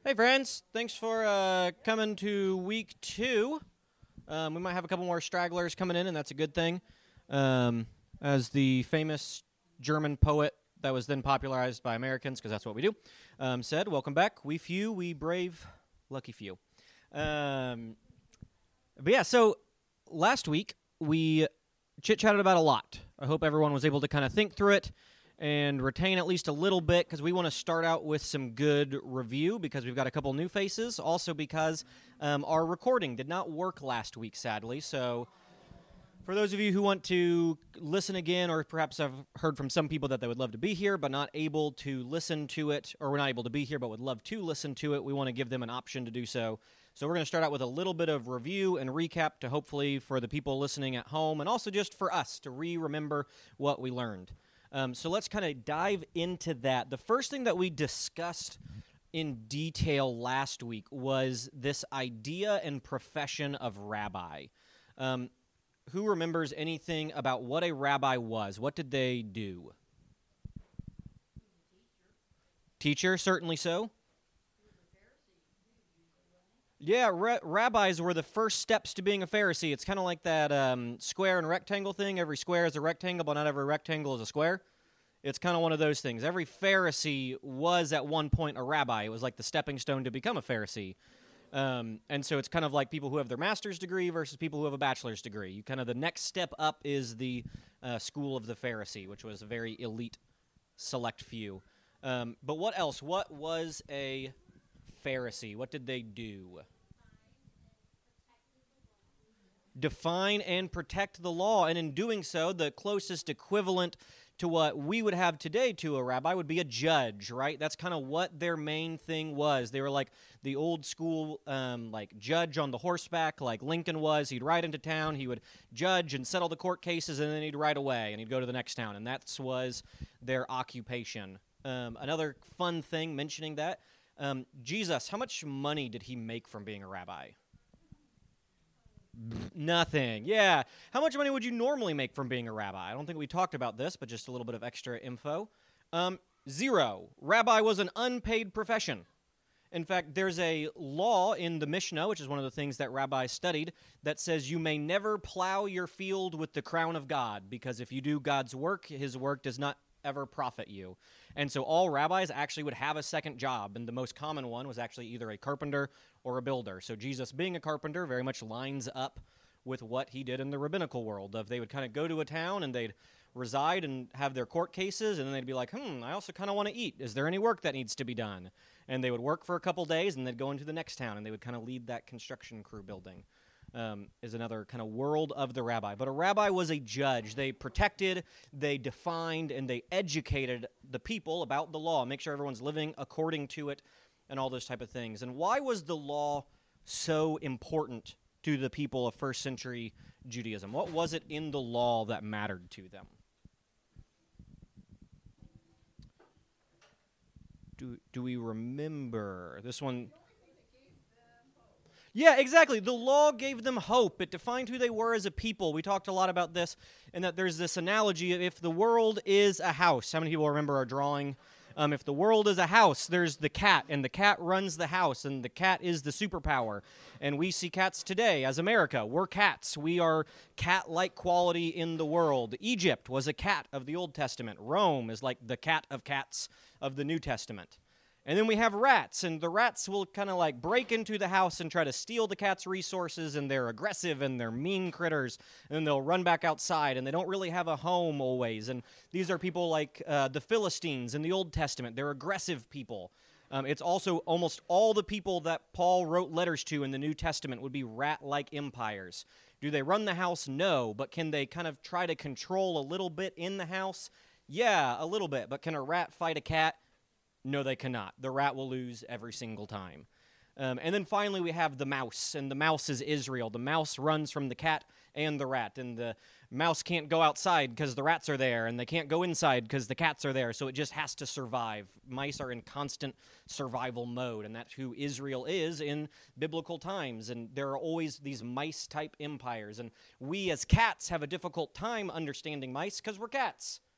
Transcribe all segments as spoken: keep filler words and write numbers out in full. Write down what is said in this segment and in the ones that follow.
Hey friends, thanks for uh, coming to week two. Um, we might have a couple more stragglers coming in, and that's a good thing. Um, as the famous German poet that was then popularized by Americans, because that's what we do, um, said, welcome back. We few, we brave, lucky few. Um, but yeah, so last week we chit-chatted about a lot. I hope everyone was able to kind of think through it and retain at least a little bit, because we want to start out with some good review, because we've got a couple new faces. Also because um, our recording did not work last week, sadly. So for those of you who want to listen again, or perhaps I've heard from some people that they would love to be here but not able to listen to it, or we're not able to be here but would love to listen to it, we want to give them an option to do so. So we're going to start out with a little bit of review and recap to hopefully for the people listening at home, and also just for us to re-remember what we learned. Um, so let's kind of dive into that. The first thing that we discussed in detail last week was this idea and profession of rabbi. Um, who remembers anything about what a rabbi was? What did they do? Teacher, certainly so. Yeah, ra- rabbis were the first steps to being a Pharisee. It's kind of like that um, square and rectangle thing. Every square is a rectangle, but not every rectangle is a square. It's kind of one of those things. Every Pharisee was at one point a rabbi. It was like the stepping stone to become a Pharisee. Um, and so it's kind of like people who have their master's degree versus people who have a bachelor's degree. You kind of the next step up is the uh, school of the Pharisee, which was a very elite, select few. Um, but what else? What was a Pharisee? What did they do? Define and protect the law, and in doing so, the closest equivalent to what we would have today to a rabbi would be a judge, right? That's kind of what their main thing was. They were like the old school, um, like judge on the horseback, like Lincoln was. He'd ride into town, he would judge and settle the court cases, and then he'd ride away, and he'd go to the next town, and that was their occupation. Um, another fun thing mentioning that, um, Jesus, how much money did he make from being a rabbi? Nothing. Yeah. How much money would you normally make from being a rabbi? I don't think we talked about this, but just a little bit of extra info. Um, zero. Rabbi was an unpaid profession. In fact, there's a law in the Mishnah, which is one of the things that rabbis studied, that says you may never plow your field with the crown of God, because if you do God's work, his work does not ever profit you. And so all rabbis actually would have a second job, and the most common one was actually either a carpenter or a builder. So Jesus being a carpenter very much lines up with what he did in the rabbinical world, of they would kind of go to a town and they'd reside and have their court cases, and then they'd be like, hmm, I also kind of want to eat. Is there any work that needs to be done? And they would work for a couple days, and they'd go into the next town, and they would kind of lead that construction crew building. Um, is another kind of world of the rabbi. But a rabbi was a judge. They protected, they defined, and they educated the people about the law, make sure everyone's living according to it, and all those type of things. And why was the law so important to the people of first century Judaism? What was it in the law that mattered to them? Do, do we remember this one? Yeah, exactly. The law gave them hope. It defined who they were as a people. We talked a lot about this, and that there's this analogy of if the world is a house. How many people remember our drawing? Um, if the world is a house, there's the cat, and the cat runs the house, and the cat is the superpower. And we see cats today as America. We're cats. We are cat-like quality in the world. Egypt was a cat of the Old Testament. Rome is like the cat of cats of the New Testament. And then we have rats, and the rats will kind of like break into the house and try to steal the cat's resources, and they're aggressive, and they're mean critters, and then they'll run back outside, and they don't really have a home always. And these are people like uh, the Philistines in the Old Testament. They're aggressive people. Um, it's also almost all the people that Paul wrote letters to in the New Testament would be rat-like empires. Do they run the house? No. But can they kind of try to control a little bit in the house? Yeah, a little bit. But can a rat fight a cat? No, they cannot. The rat will lose every single time. Um, and then finally we have the mouse, and the mouse is Israel. The mouse runs from the cat and the rat, and the mouse can't go outside because the rats are there, and they can't go inside because the cats are there, so it just has to survive. Mice are in constant survival mode, and that's who Israel is in biblical times, and there are always these mice-type empires, and we as cats have a difficult time understanding mice because we're cats.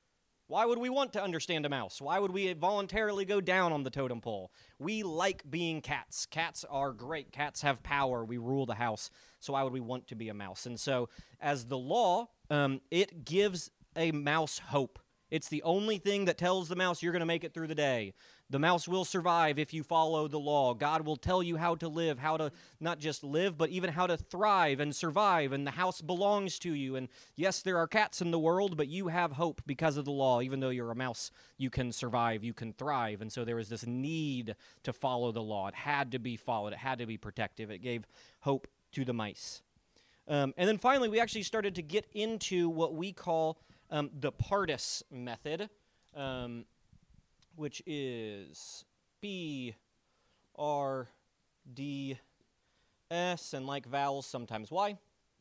Why would we want to understand a mouse? Why would we voluntarily go down on the totem pole? We like being cats. Cats are great. Cats have power. We rule the house. So why would we want to be a mouse? And so as the law, um, it gives a mouse hope. It's the only thing that tells the mouse you're going to make it through the day. The mouse will survive if you follow the law. God will tell you how to live, how to not just live, but even how to thrive and survive, and the house belongs to you. And yes, there are cats in the world, but you have hope because of the law. Even though you're a mouse, you can survive, you can thrive. And so there was this need to follow the law. It had to be followed. It had to be protective. It gave hope to the mice. Um, and then finally, we actually started to get into what we call um, the Pardus method, um, which is P R D S, and like vowels, sometimes Y.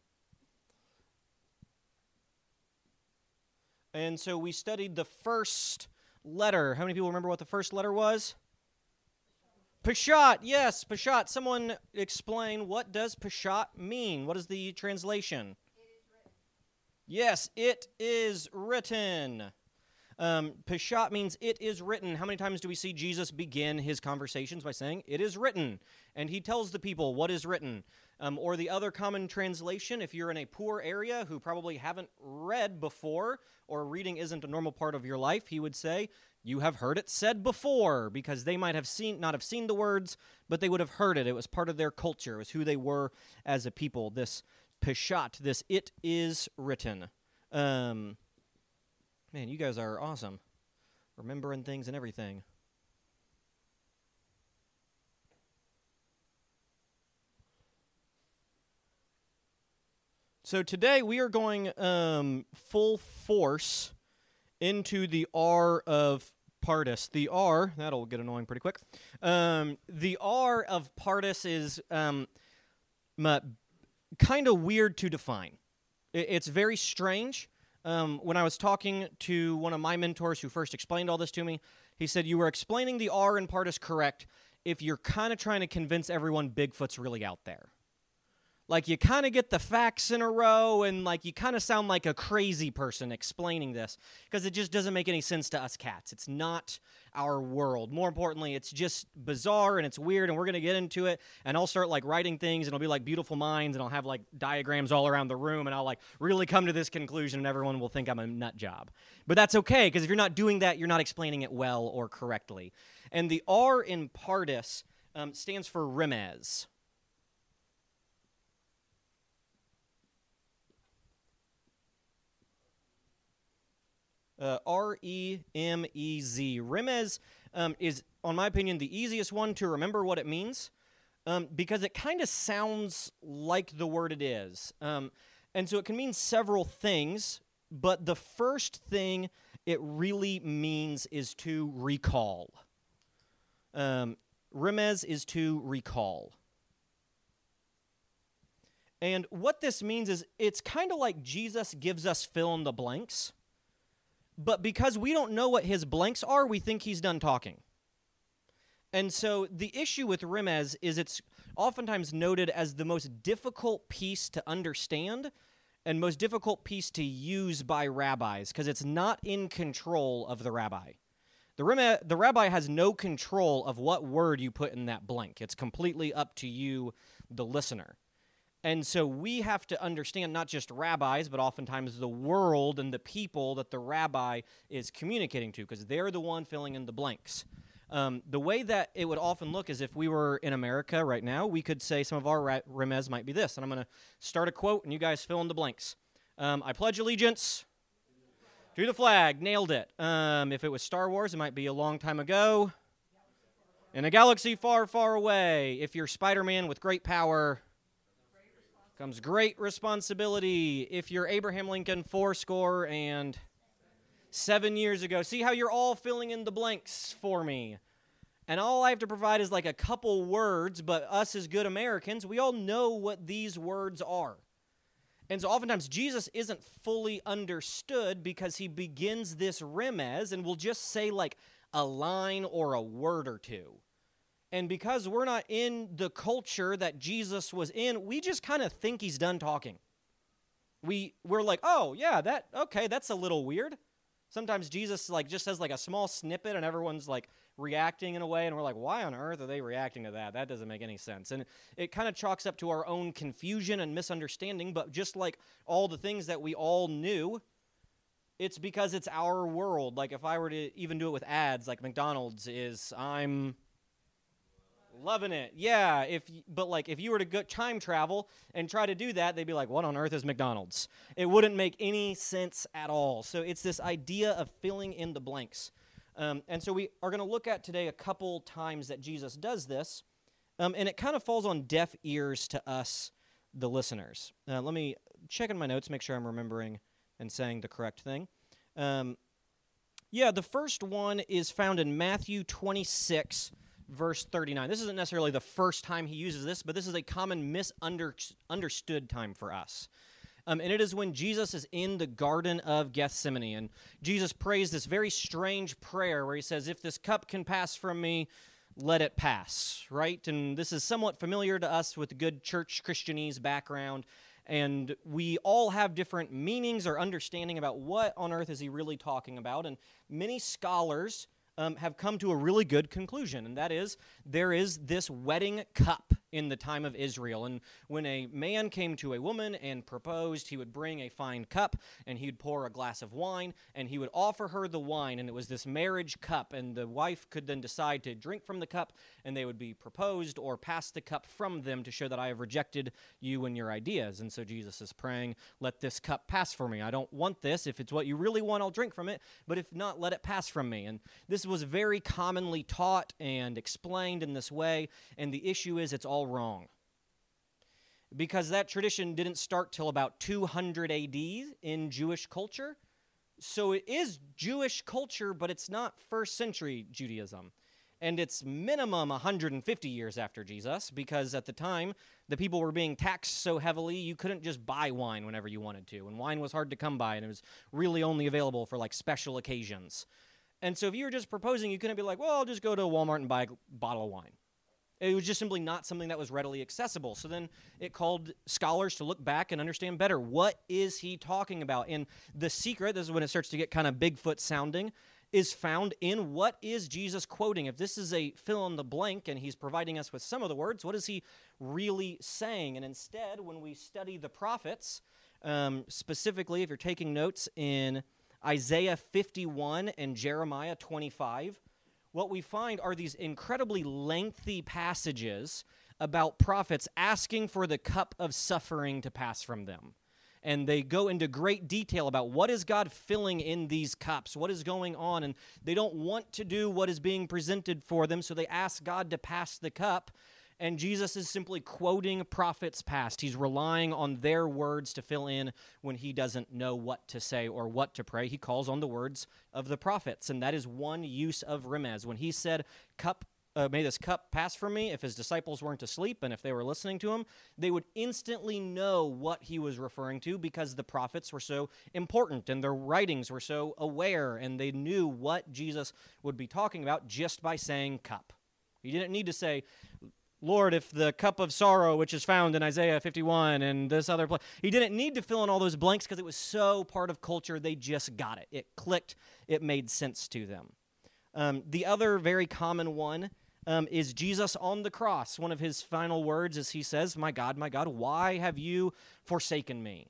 And so we studied the first letter. How many people remember what the first letter was? Peshat, yes, Peshat. Someone explain, what does Peshat mean? What is the translation? Yes, it is written. Um, Peshat means it is written. How many times do we see Jesus begin his conversations by saying, it is written? And he tells the people what is written. Um, or the other common translation, if you're in a poor area who probably haven't read before, or reading isn't a normal part of your life, he would say, you have heard it said before, because they might have seen, not have seen the words, but they would have heard it. It was part of their culture. It was who they were as a people. This Peshat, this it is written. Um, man, you guys are awesome. Remembering things and everything. So today we are going um, full force into the R of Pardus. The R, that'll get annoying pretty quick. Um, the R of Pardus is um, m- kind of weird to define. It, it's very strange. Um, when I was talking to one of my mentors who first explained all this to me, he said, you were explaining the R in Pardus correct if you're kind of trying to convince everyone Bigfoot's really out there. Like, you kind of get the facts in a row, and, like, you kind of sound like a crazy person explaining this, because it just doesn't make any sense to us cats. It's not our world. More importantly, it's just bizarre, and it's weird, and we're going to get into it, and I'll start, like, writing things, and it'll be, like, beautiful minds, and I'll have, like, diagrams all around the room, and I'll, like, really come to this conclusion, and everyone will think I'm a nut job. But that's okay, because if you're not doing that, you're not explaining it well or correctly. And the R in Pardus um, stands for remez. Uh, R E M E Z. Remez um, is, on my opinion, the easiest one to remember what it means um, because it kind of sounds like the word it is. Um, and so it can mean several things, but the first thing it really means is to recall. Um, remez is to recall. And what this means is it's kind of like Jesus gives us fill in the blanks. But because we don't know what his blanks are, we think he's done talking. And so the issue with remez is it's oftentimes noted as the most difficult piece to understand and most difficult piece to use by rabbis because it's not in control of the rabbi. The, reme- the rabbi has no control of what word you put in that blank. It's completely up to you, the listener. And so we have to understand not just rabbis, but oftentimes the world and the people that the rabbi is communicating to, because they're the one filling in the blanks. Um, the way that it would often look is if we were in America right now, we could say some of our ra- remez might be this. And I'm going to start a quote, and you guys fill in the blanks. Um, I pledge allegiance to the flag. Nailed it. Um, if it was Star Wars, it might be a long time ago. In a galaxy far, far away. If you're Spider-Man with great power, comes great responsibility. If you're Abraham Lincoln, four score and seven years ago. See how you're all filling in the blanks for me. And all I have to provide is like a couple words, but us as good Americans, we all know what these words are. And so oftentimes Jesus isn't fully understood because he begins this remez and will just say like a line or a word or two. And because we're not in the culture that Jesus was in, we just kind of think he's done talking. We, we're like, oh, yeah, that okay, that's a little weird. Sometimes Jesus like just says like a small snippet and everyone's like reacting in a way, and we're like, why on earth are they reacting to that? That doesn't make any sense. And it kind of chalks up to our own confusion and misunderstanding, but just like all the things that we all knew, it's because it's our world. Like if I were to even do it with ads, like McDonald's is, I'm loving it. Yeah, if but like if you were to go time travel and try to do that, they'd be like, what on earth is McDonald's? It wouldn't make any sense at all. So it's this idea of filling in the blanks. Um, and so we are going to look at today a couple times that Jesus does this, um, and it kind of falls on deaf ears to us, the listeners. Uh, let me check in my notes, make sure I'm remembering and saying the correct thing. Um, yeah, the first one is found in Matthew twenty-six, verse thirty-nine. This isn't necessarily the first time he uses this, but this is a common misunderstood time for us. Um, and it is when Jesus is in the Garden of Gethsemane, and Jesus prays this very strange prayer where he says, if this cup can pass from me, let it pass, right? And this is somewhat familiar to us with good church Christianese background, and we all have different meanings or understanding about what on earth is he really talking about, and many scholars um, have come to a really good conclusion, and that is there is this wedding cup in the time of Israel. And when a man came to a woman and proposed, he would bring a fine cup, and he would pour a glass of wine, and he would offer her the wine, and it was this marriage cup, and the wife could then decide to drink from the cup, and they would be proposed or pass the cup from them to show that I have rejected you and your ideas. And so Jesus is praying, let this cup pass for me. I don't want this. If it's what you really want, I'll drink from it, but if not, let it pass from me. And this was very commonly taught and explained in this way, and the issue is it's all wrong. Because that tradition didn't start till about two hundred A D in Jewish culture. So it is Jewish culture, but it's not first century Judaism. And it's minimum one hundred fifty years after Jesus, because at the time, the people were being taxed so heavily, you couldn't just buy wine whenever you wanted to. And wine was hard to come by, and it was really only available for like special occasions. And so if you were just proposing, you couldn't be like, well, I'll just go to Walmart and buy a bottle of wine. It was just simply not something that was readily accessible. So then it called scholars to look back and understand better, what is he talking about? And the secret, this is when it starts to get kind of Bigfoot sounding, is found in what is Jesus quoting. If this is a fill in the blank and he's providing us with some of the words, what is he really saying? And instead, when we study the prophets, um, specifically if you're taking notes in Isaiah fifty-one and Jeremiah twenty-five, what we find are these incredibly lengthy passages about prophets asking for the cup of suffering to pass from them. And they go into great detail about what is God filling in these cups, what is going on, and they don't want to do what is being presented for them, so they ask God to pass the cup. And Jesus is simply quoting prophets past. He's relying on their words to fill in when he doesn't know what to say or what to pray. He calls on the words of the prophets, and that is one use of remez. When he said, "Cup, uh, may this cup pass from me," if his disciples weren't asleep and if they were listening to him, they would instantly know what he was referring to because the prophets were so important and their writings were so aware, and they knew what Jesus would be talking about just by saying cup. He didn't need to say, Lord, if the cup of sorrow, which is found in Isaiah fifty-one and this other place, he didn't need to fill in all those blanks because it was so part of culture, they just got it. It clicked. It made sense to them. Um, the other very common one um, is Jesus on the cross. One of his final words is he says, "My God, my God, why have you forsaken me?"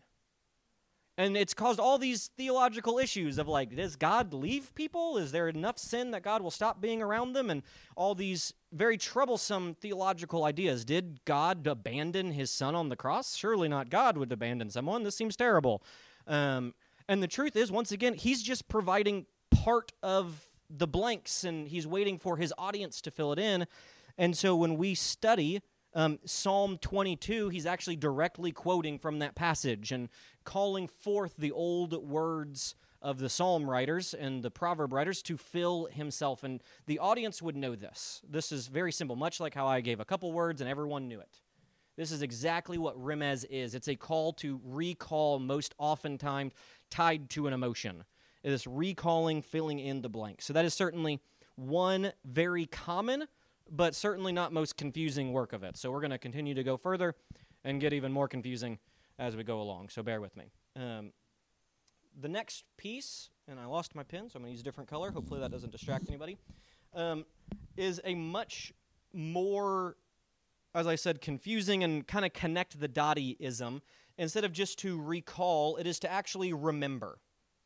And it's caused all these theological issues of like, does God leave people? Is there enough sin that God will stop being around them? And all these very troublesome theological ideas. Did God abandon his son on the cross? Surely not God would abandon someone. This seems terrible. Um, and the truth is, once again, he's just providing part of the blanks, and he's waiting for his audience to fill it in. And so when we study Um, Psalm twenty-two, he's actually directly quoting from that passage and calling forth the old words of the psalm writers and the proverb writers to fill himself. And the audience would know this. This is very simple, much like how I gave a couple words and everyone knew it. This is exactly what remez is. It's a call to recall, most oftentimes tied to an emotion. It is recalling, filling in the blank. So that is certainly one very common but certainly not most confusing work of it. So we're going to continue to go further and get even more confusing as we go along, so bear with me. Um, the next piece and I lost my pen, so I'm going to use a different color. Hopefully that doesn't distract anybody, um, is a much more, as I said, confusing and kind of connect the dotty-ism. Instead of just to recall, it is to actually remember.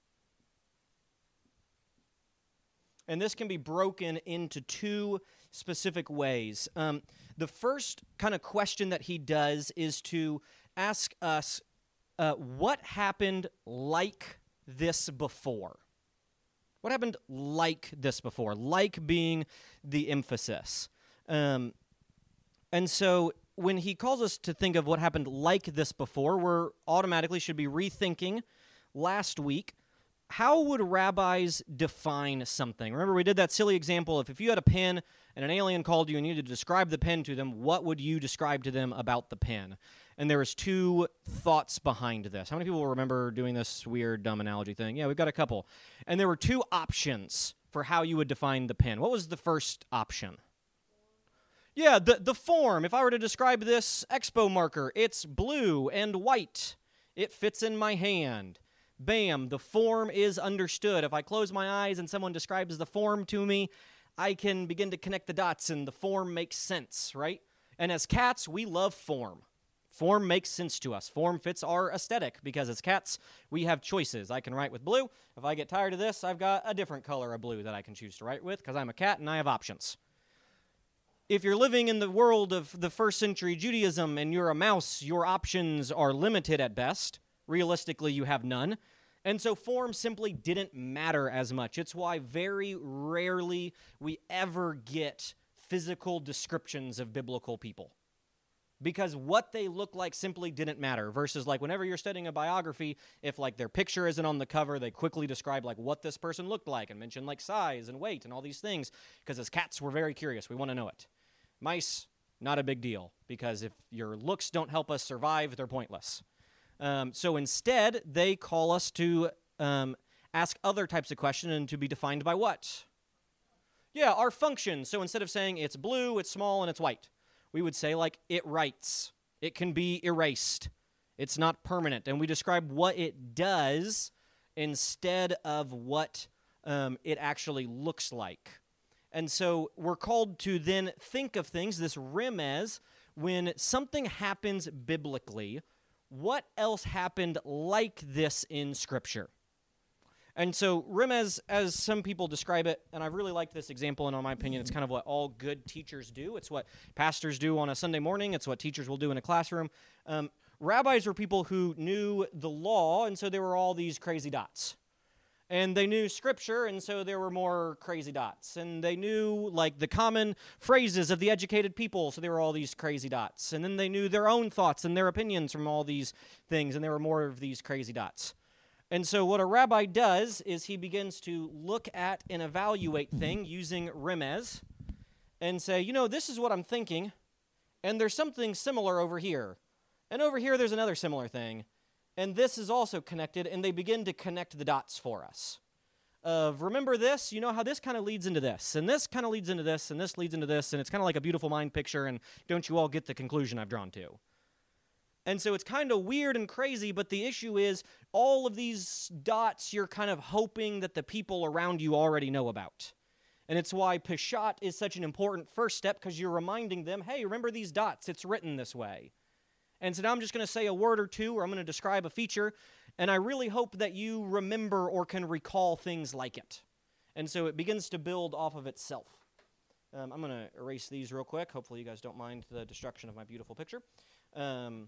And this can be broken into two specific ways. Um, the first kind of question that he does is to ask us, uh, what happened like this before? What happened like this before? Like being the emphasis. Um, and so when he calls us to think of what happened like this before, we're automatically should be rethinking last week, how would rabbis define something? Remember, we did that silly example of if you had a pen and an alien called you and you needed to describe the pen to them, what would you describe to them about the pen? And there was two thoughts behind this. How many people remember doing this weird, dumb analogy thing? Yeah, we've got a couple. And there were two options for how you would define the pen. What was the first option? Yeah, the, the form. If I were to describe this Expo marker, it's blue and white. It fits in my hand. Bam, the form is understood. If I close my eyes and someone describes the form to me, I can begin to connect the dots and the form makes sense, right? And as cats, we love form. Form makes sense to us. Form fits our aesthetic because as cats, we have choices. I can write with blue. If I get tired of this, I've got a different color of blue that I can choose to write with because I'm a cat and I have options. If you're living in the world of the first century Judaism and you're a mouse, your options are limited at best. Realistically, you have none. And so form simply didn't matter as much. It's why very rarely we ever get physical descriptions of biblical people. Because what they look like simply didn't matter. Versus like whenever you're studying a biography, if like their picture isn't on the cover, they quickly describe like what this person looked like and mention like size and weight and all these things. Because as cats, we're very curious. We want to know it. Mice, not a big deal. Because if your looks don't help us survive, they're pointless. Um, so instead, they call us to um, ask other types of questions and to be defined by what? Yeah, our function. So instead of saying it's blue, it's small, and it's white, we would say like it writes. It can be erased. It's not permanent. And we describe what it does instead of what um, it actually looks like. And so we're called to then think of things, this remez, when something happens biblically, what else happened like this in Scripture? And so remez, as some people describe it, and I really like this example, and in my opinion, it's kind of what all good teachers do. It's what pastors do on a Sunday morning. It's what teachers will do in a classroom. Um, rabbis were people who knew the law, and so there were all these crazy dots. And they knew Scripture, and so there were more crazy dots. And they knew, like, the common phrases of the educated people, so there were all these crazy dots. And then they knew their own thoughts and their opinions from all these things, and there were more of these crazy dots. And so what a rabbi does is he begins to look at and evaluate things using remez and say, you know, this is what I'm thinking, and there's something similar over here. And over here there's another similar thing. And this is also connected, and they begin to connect the dots for us. Of remember this, you know how this kind of leads into this, and this kind of leads into this, and this leads into this, and it's kind of like a beautiful mind picture, and don't you all get the conclusion I've drawn to? And so it's kind of weird and crazy, but the issue is all of these dots you're kind of hoping that the people around you already know about. And it's why Peshat is such an important first step, because you're reminding them, hey, remember these dots, it's written this way. And so now I'm just going to say a word or two, or I'm going to describe a feature, and I really hope that you remember or can recall things like it. And so it begins to build off of itself. Um, I'm going to erase these real quick. Hopefully you guys don't mind the destruction of my beautiful picture. Um,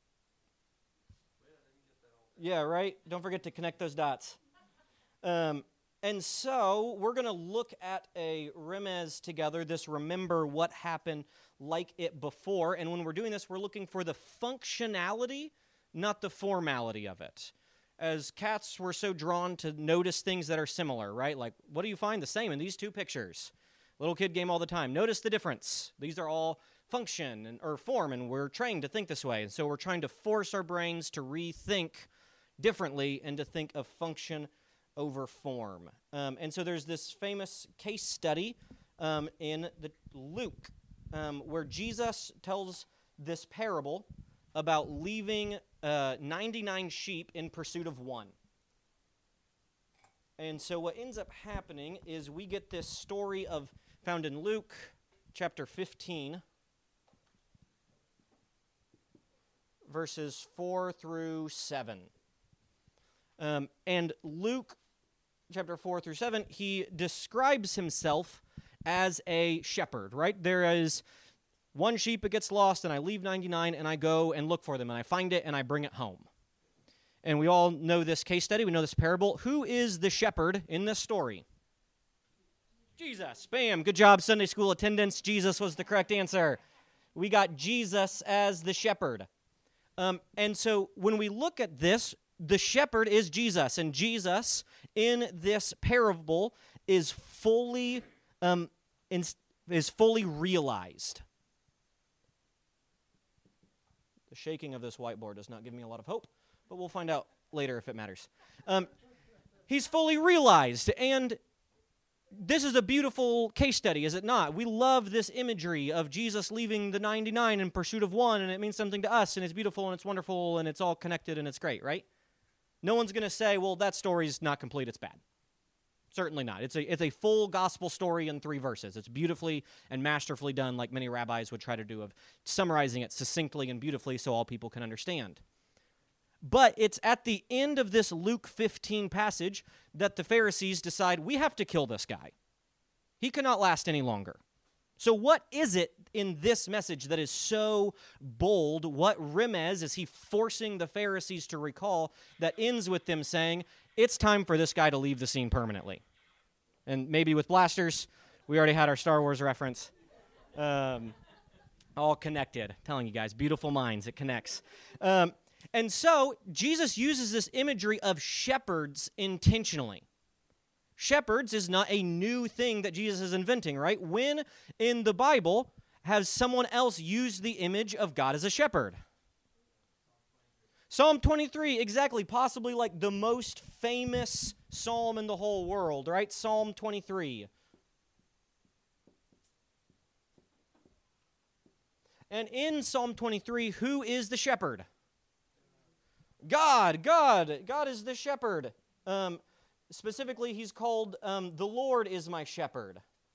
yeah, right? Don't forget to connect those dots. Um, and so we're going to look at a remez together, this remember what happened like it before. And when we're doing this, we're looking for the functionality, not the formality of it. As cats, we're so drawn to notice things that are similar, right? Like, what do you find the same in these two pictures? Little kid game all the time. Notice the difference. These are all function and or form, and we're trained to think this way. And so we're trying to force our brains to rethink differently and to think of function over form. Um, and so there's this famous case study um, in the Luke um, where Jesus tells this parable about leaving uh, ninety-nine sheep in pursuit of one. And so what ends up happening is we get this story of found in Luke chapter fifteen, verses four through seven. Um, and Luke chapter four through seven, he describes himself as a shepherd, right? There is one sheep that gets lost, and I leave ninety-nine, and I go and look for them, and I find it, and I bring it home. And we all know this case study. We know this parable. Who is the shepherd in this story? Jesus. Bam. Good job, Sunday school attendance. Jesus was the correct answer. We got Jesus as the shepherd. Um, and so when we look at this, the shepherd is Jesus. And Jesus, in this parable, is fully, um, in, is fully realized. The shaking of this whiteboard does not give me a lot of hope, but we'll find out later if it matters. Um, he's fully realized, and this is a beautiful case study, is it not? We love this imagery of Jesus leaving the ninety-nine in pursuit of one, and it means something to us, and it's beautiful, and it's wonderful, and it's all connected, and it's great, right? No one's going to say, well, that story's not complete, it's bad. Certainly not. It's a, it's a full gospel story in three verses. It's beautifully and masterfully done, like many rabbis would try to do, of summarizing it succinctly and beautifully so all people can understand. But it's at the end of this Luke fifteen passage that the Pharisees decide, we have to kill this guy. He cannot last any longer. So what is it in this message that is so bold? What remez is he forcing the Pharisees to recall that ends with them saying, it's time for this guy to leave the scene permanently? And maybe with blasters, we already had our Star Wars reference. Um, all connected. Telling you guys, beautiful minds, it connects. Um, and so Jesus uses this imagery of shepherds intentionally. Shepherds is not a new thing that Jesus is inventing, right? When in the Bible has someone else used the image of God as a shepherd? Psalm twenty-three, exactly, possibly like the most famous psalm in the whole world, right? Psalm twenty-three. And in Psalm twenty-three, who is the shepherd? God, God, God is the shepherd. Um, specifically, he's called, um, the Lord is my shepherd.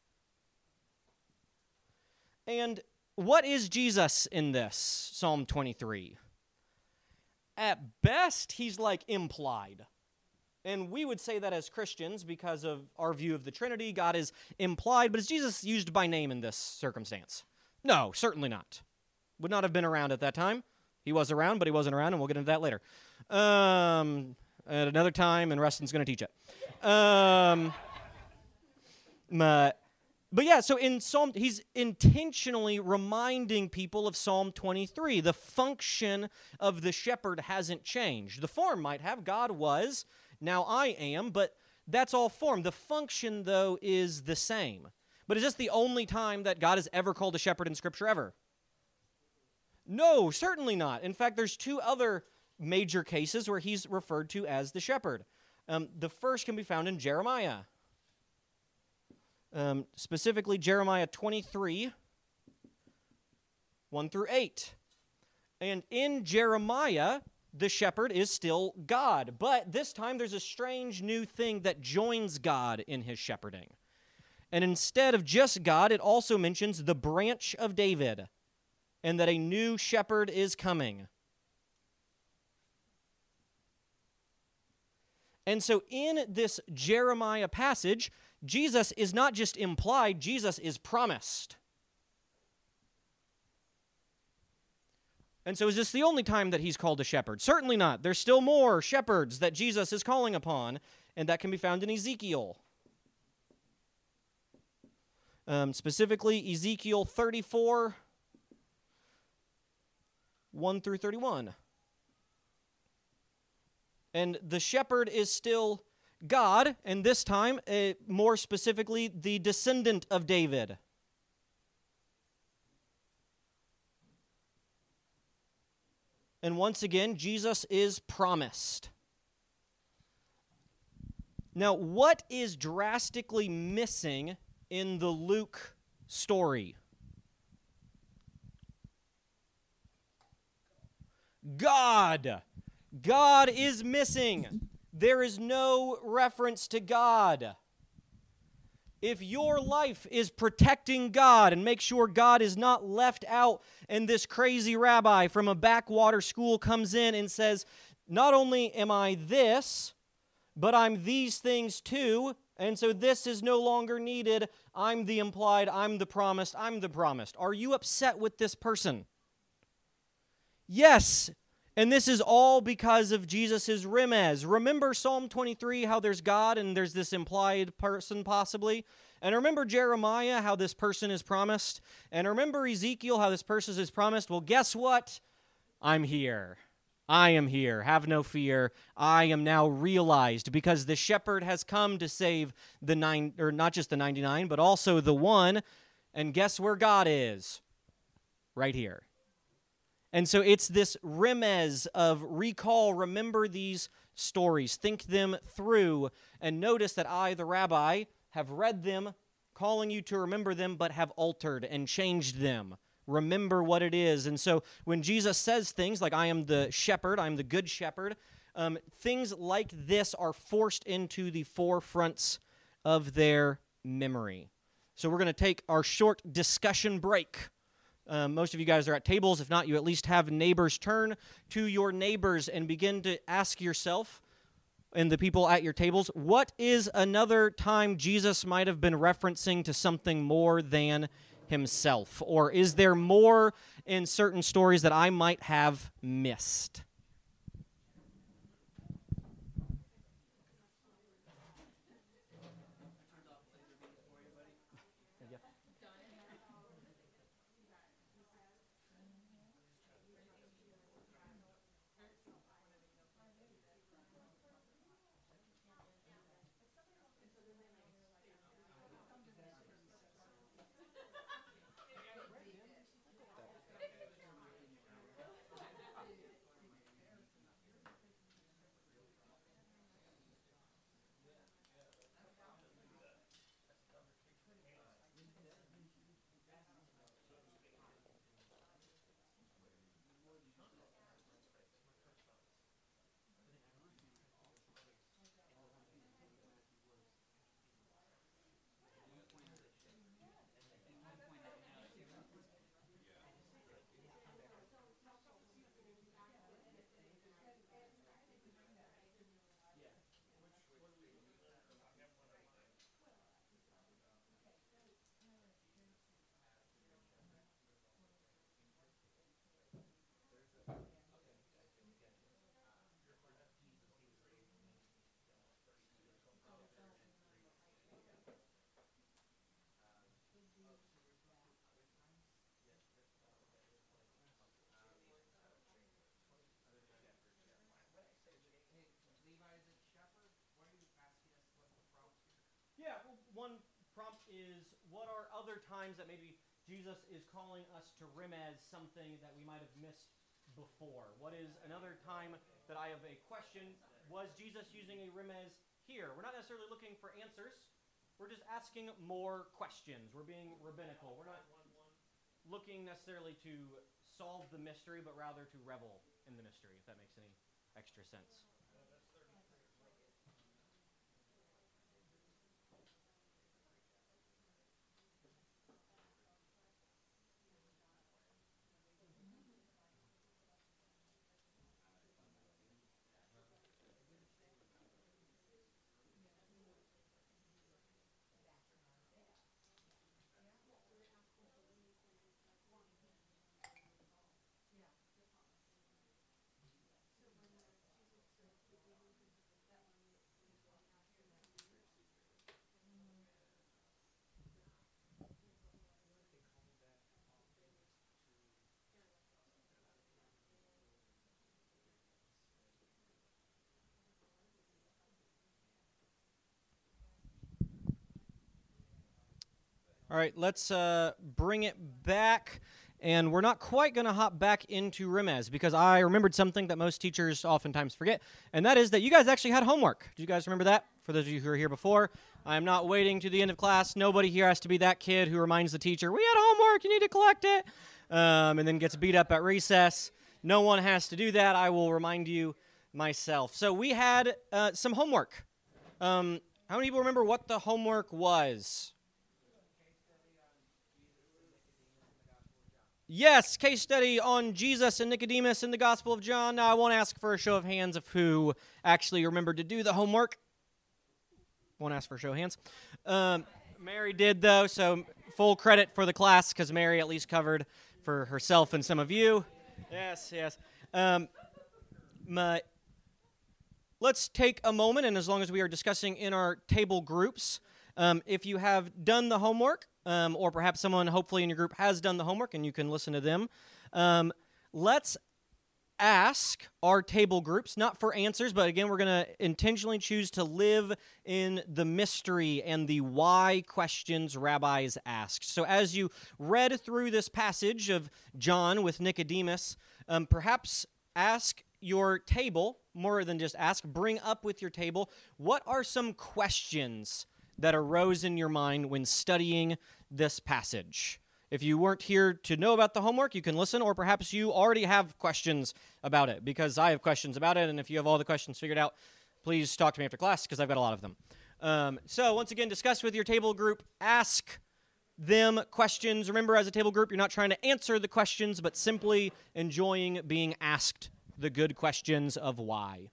And what is Jesus in this, Psalm twenty-three? At best, he's like implied. And we would say that as Christians because of our view of the Trinity, God is implied, but is Jesus used by name in this circumstance? No, certainly not. Would not have been around at that time. He was around, but he wasn't around, and we'll get into that later. Um, at another time, and Rustin's going to teach it. Um, but, but yeah, so in Psalm, he's intentionally reminding people of Psalm twenty-three. The function of the shepherd hasn't changed. The form might have. God was, now I am, but that's all form. The function, though, is the same. But is this the only time that God has ever called a shepherd in Scripture ever? No, certainly not. In fact, there's two other major cases where he's referred to as the shepherd. Um, the first can be found in Jeremiah. Um, specifically, Jeremiah twenty-three, one through eight. And in Jeremiah, the shepherd is still God. But this time, there's a strange new thing that joins God in his shepherding. And instead of just God, it also mentions the branch of David, and that a new shepherd is coming. And so in this Jeremiah passage, Jesus is not just implied, Jesus is promised. And so is this the only time that he's called a shepherd? Certainly not. There's still more shepherds that Jesus is calling upon, and that can be found in Ezekiel. Um, specifically, Ezekiel thirty-four, one through thirty-one. And the shepherd is still God, and this time, uh, more specifically, the descendant of David. And once again, Jesus is promised. Now, what is drastically missing in the Luke story? God. God is missing. there is no reference to God. If your life is protecting God and make sure God is not left out, and this crazy rabbi from a backwater school comes in and says, not only am I this, but I'm these things too, and so this is no longer needed. I'm the implied, I'm the promised, I'm the promised. Are you upset with this person? Yes. And this is all because of Jesus' remez. Remember Psalm twenty-three, how there's God and there's this implied person possibly? And remember Jeremiah, how this person is promised? And remember Ezekiel, how this person is promised? Well, guess what? I'm here. I am here. Have no fear. I am now realized because the shepherd has come to save the nine, or not just the ninety-nine, but also the one. And guess where God is? Right here. And so it's this remez of recall, remember these stories, think them through, and notice that I, the rabbi, have read them, calling you to remember them, but have altered and changed them. Remember what it is. And so when Jesus says things like, I am the shepherd, I am the good shepherd, um, things like this are forced into the forefronts of their memory. So we're going to take our short discussion break. Um, most of you guys are at tables. If not, you at least have neighbors. Turn to your neighbors and begin to ask yourself, and the people at your tables, what is another time Jesus might have been referencing to something more than himself? Or is there more in certain stories that I might have missed? Yeah, well, one prompt is, what are other times that maybe Jesus is calling us to remez something that we might have missed before? What is another time that I have a question? Was Jesus using a remez here? We're not necessarily looking for answers. We're just asking more questions. We're being rabbinical. We're not looking necessarily to solve the mystery, but rather to revel in the mystery, if that makes any extra sense. All right, let's uh, bring it back, and we're not quite going to hop back into remez because I remembered something that most teachers oftentimes forget, and that is that you guys actually had homework. Do you guys remember that? For those of you who were here before, I am not waiting to the end of class. Nobody here has to be that kid who reminds the teacher, we had homework, you need to collect it, um, and then gets beat up at recess. No one has to do that. I will remind you myself. So we had uh, some homework. Um, how many people remember what the homework was? Yes, case study on Jesus and Nicodemus in the Gospel of John. Now, I won't ask for a show of hands of who actually remembered to do the homework. Won't ask for a show of hands. Um, Mary did, though, so full credit for the class, because Mary at least covered for herself and some of you. Yes, yes. Um, my, let's take a moment, and as long as we are discussing in our table groups, um, if you have done the homework, Um, or perhaps someone hopefully in your group has done the homework and you can listen to them. Um, let's ask our table groups, not for answers, but again, we're going to intentionally choose to live in the mystery and the why questions rabbis asked. So as you read through this passage of John with Nicodemus, um, perhaps ask your table, more than just ask, bring up with your table, what are some questions that arose in your mind when studying this passage? If you weren't here to know about the homework, you can listen, or perhaps you already have questions about it, because I have questions about it, and if you have all the questions figured out, please talk to me after class, because I've got a lot of them. Um, so once again, discuss with your table group, ask them questions. Remember, as a table group, you're not trying to answer the questions, but simply enjoying being asked the good questions of why.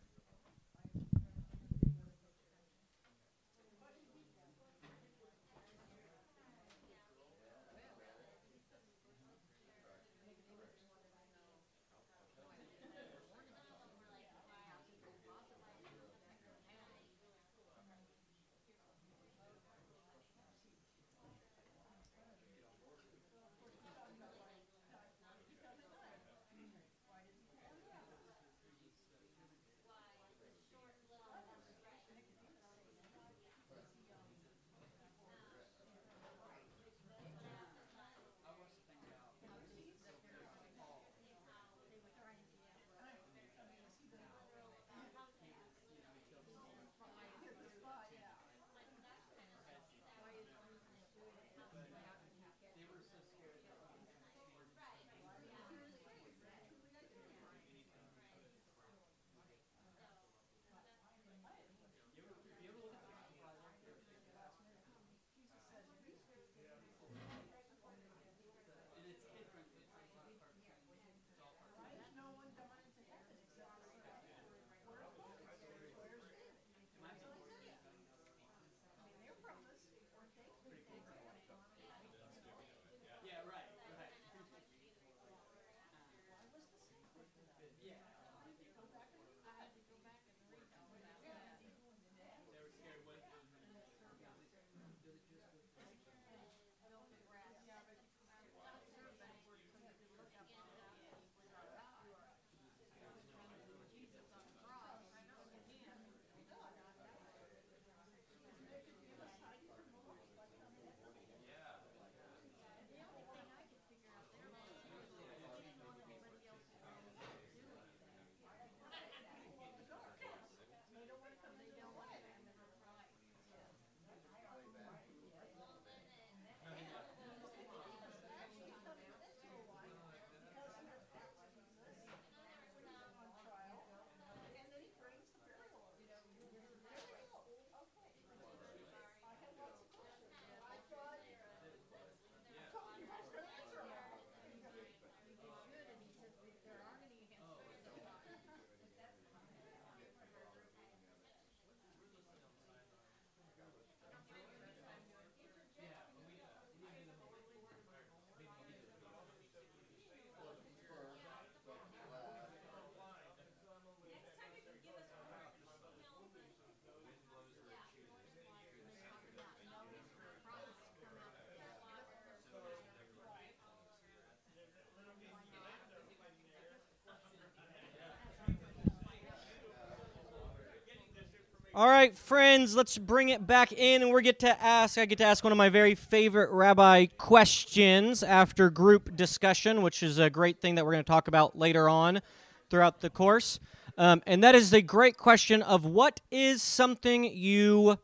All right, friends, let's bring it back in, and we get to ask, I get to ask one of my very favorite rabbi questions after group discussion, which is a great thing that we're going to talk about later on throughout the course. Um, and that is the great question of what is something you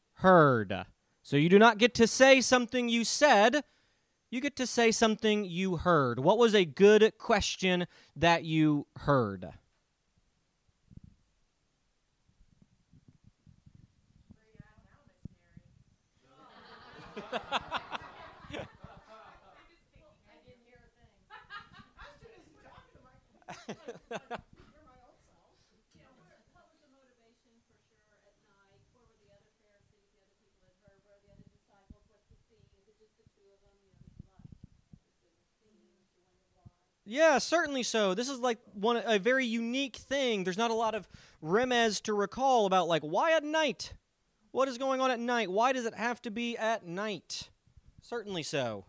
heard? So you do not get to say something you said, you get to say something you heard. What was a good question that you heard? Yeah, certainly so. This is like one a very unique thing. There's not a lot of remez to recall about like why at night? What is going on at night? Why does it have to be at night? Certainly so.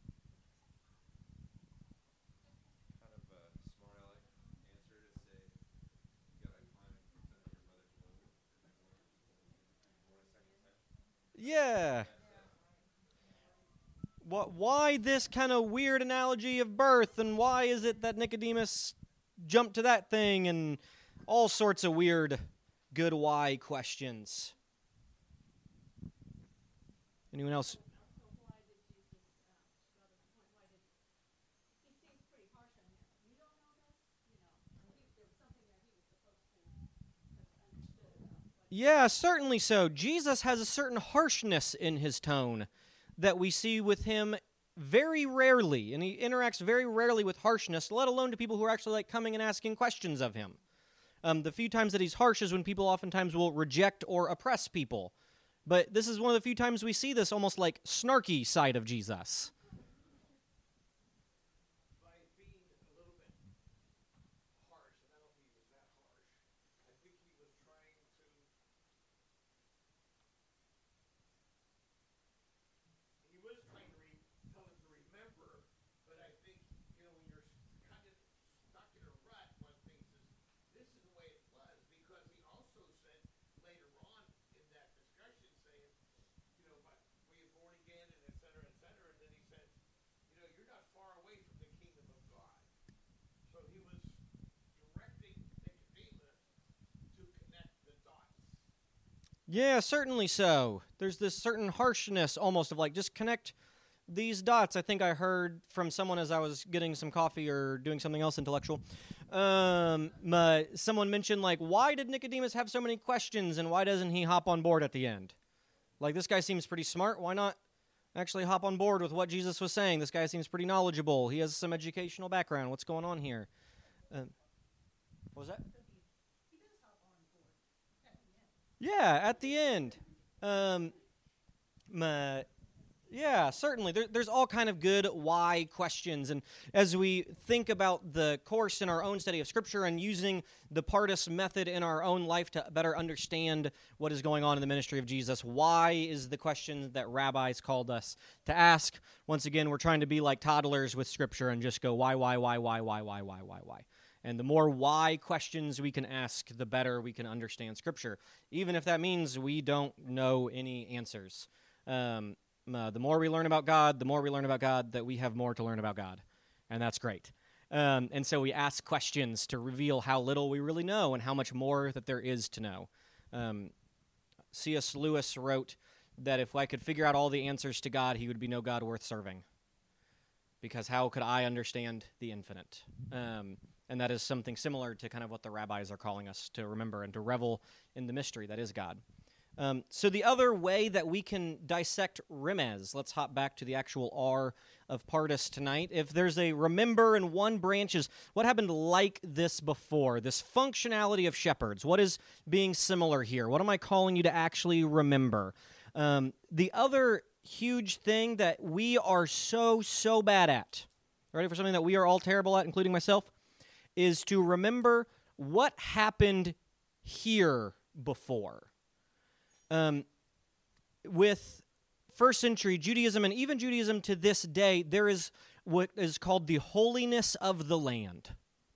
Kind of a smart aleck answer to say you gotta climb from your mother's womb and then born, born a second time. Yeah. What, why this kind of weird analogy of birth, and why is it that Nicodemus jumped to that thing, and all sorts of weird good why questions. Anyone else? Yeah, certainly so. Jesus has a certain harshness in his tone that we see with him very rarely, and he interacts very rarely with harshness, let alone to people who are actually like coming and asking questions of him. Um, the few times that he's harsh is when people oftentimes will reject or oppress people. But this is one of the few times we see this almost like snarky side of Jesus. Yeah, certainly so. There's this certain harshness almost of like, just connect these dots. I think I heard from someone as I was getting some coffee or doing something else intellectual. Um, uh, someone mentioned like, why did Nicodemus have so many questions and why doesn't he hop on board at the end? Like, this guy seems pretty smart. Why not actually hop on board with what Jesus was saying? This guy seems pretty knowledgeable. He has some educational background. What's going on here? Um, what was that? Yeah, at the end. Um, uh, yeah, certainly. There, there's all kind of good why questions. And as we think about the course in our own study of Scripture and using the Pardes method in our own life to better understand what is going on in the ministry of Jesus, why is the question that rabbis called us to ask. Once again, we're trying to be like toddlers with Scripture and just go why, why, why, why, why, why, why, why, why. And the more why questions we can ask, the better we can understand Scripture, even if that means we don't know any answers. Um, uh, the more we learn about God, the more we learn about God, that we have more to learn about God, and that's great. Um, and so we ask questions to reveal how little we really know and how much more that there is to know. Um, C S Lewis wrote that if I could figure out all the answers to God, he would be no God worth serving, because how could I understand the infinite? Um And that is something similar to kind of what the rabbis are calling us to remember and to revel in the mystery that is God. Um, so the other way that we can dissect remez, let's hop back to the actual R of Pardes tonight. If there's a remember and one branch is what happened like this before, this functionality of shepherds. What is being similar here? What am I calling you to actually remember? Um, the other huge thing that we are so, so bad at, ready for something that we are all terrible at, including myself, is to remember what happened here before. Um, with first century Judaism, and even Judaism to this day, there is what is called the holiness of the land.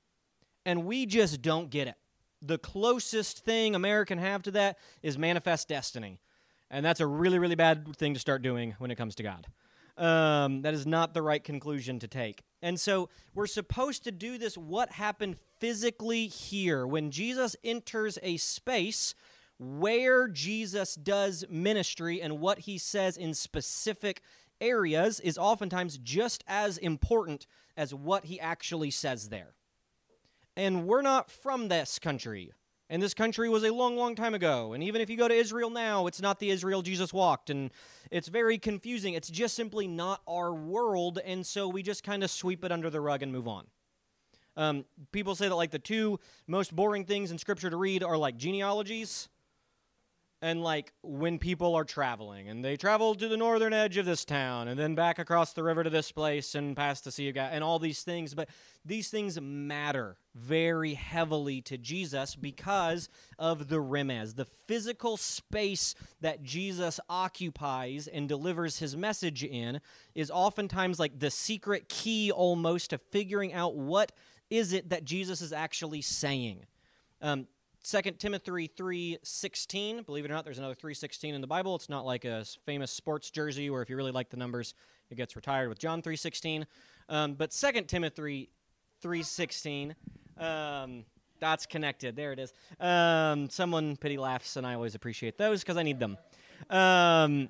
And we just don't get it. The closest thing America can have to that is manifest destiny. And that's a really, really bad thing to start doing when it comes to God. Um, that is not the right conclusion to take. And so we're supposed to do this, what happened physically here. When Jesus enters a space where Jesus does ministry and what he says in specific areas is oftentimes just as important as what he actually says there. And we're not from this country. And this country was a long, long time ago. And even if you go to Israel now, it's not the Israel Jesus walked. And it's very confusing. It's just simply not our world. And so we just kind of sweep it under the rug and move on. Um, people say that like the two most boring things in Scripture to read are like genealogies and like when people are traveling. And they traveled to the northern edge of this town and then back across the river to this place and past the Sea of Galilee and all these things. But these things matter very heavily to Jesus because of the remez, the physical space that Jesus occupies and delivers his message in is oftentimes like the secret key almost to figuring out what is it that Jesus is actually saying. Um, Second Timothy three sixteen, believe it or not, there's another three sixteen in the Bible. It's not like a famous sports jersey where if you really like the numbers, it gets retired with John three sixteen. Um, but Second Timothy three sixteen, um, that's connected. There it is. Um, someone pity laughs, and I always appreciate those because I need them. Um,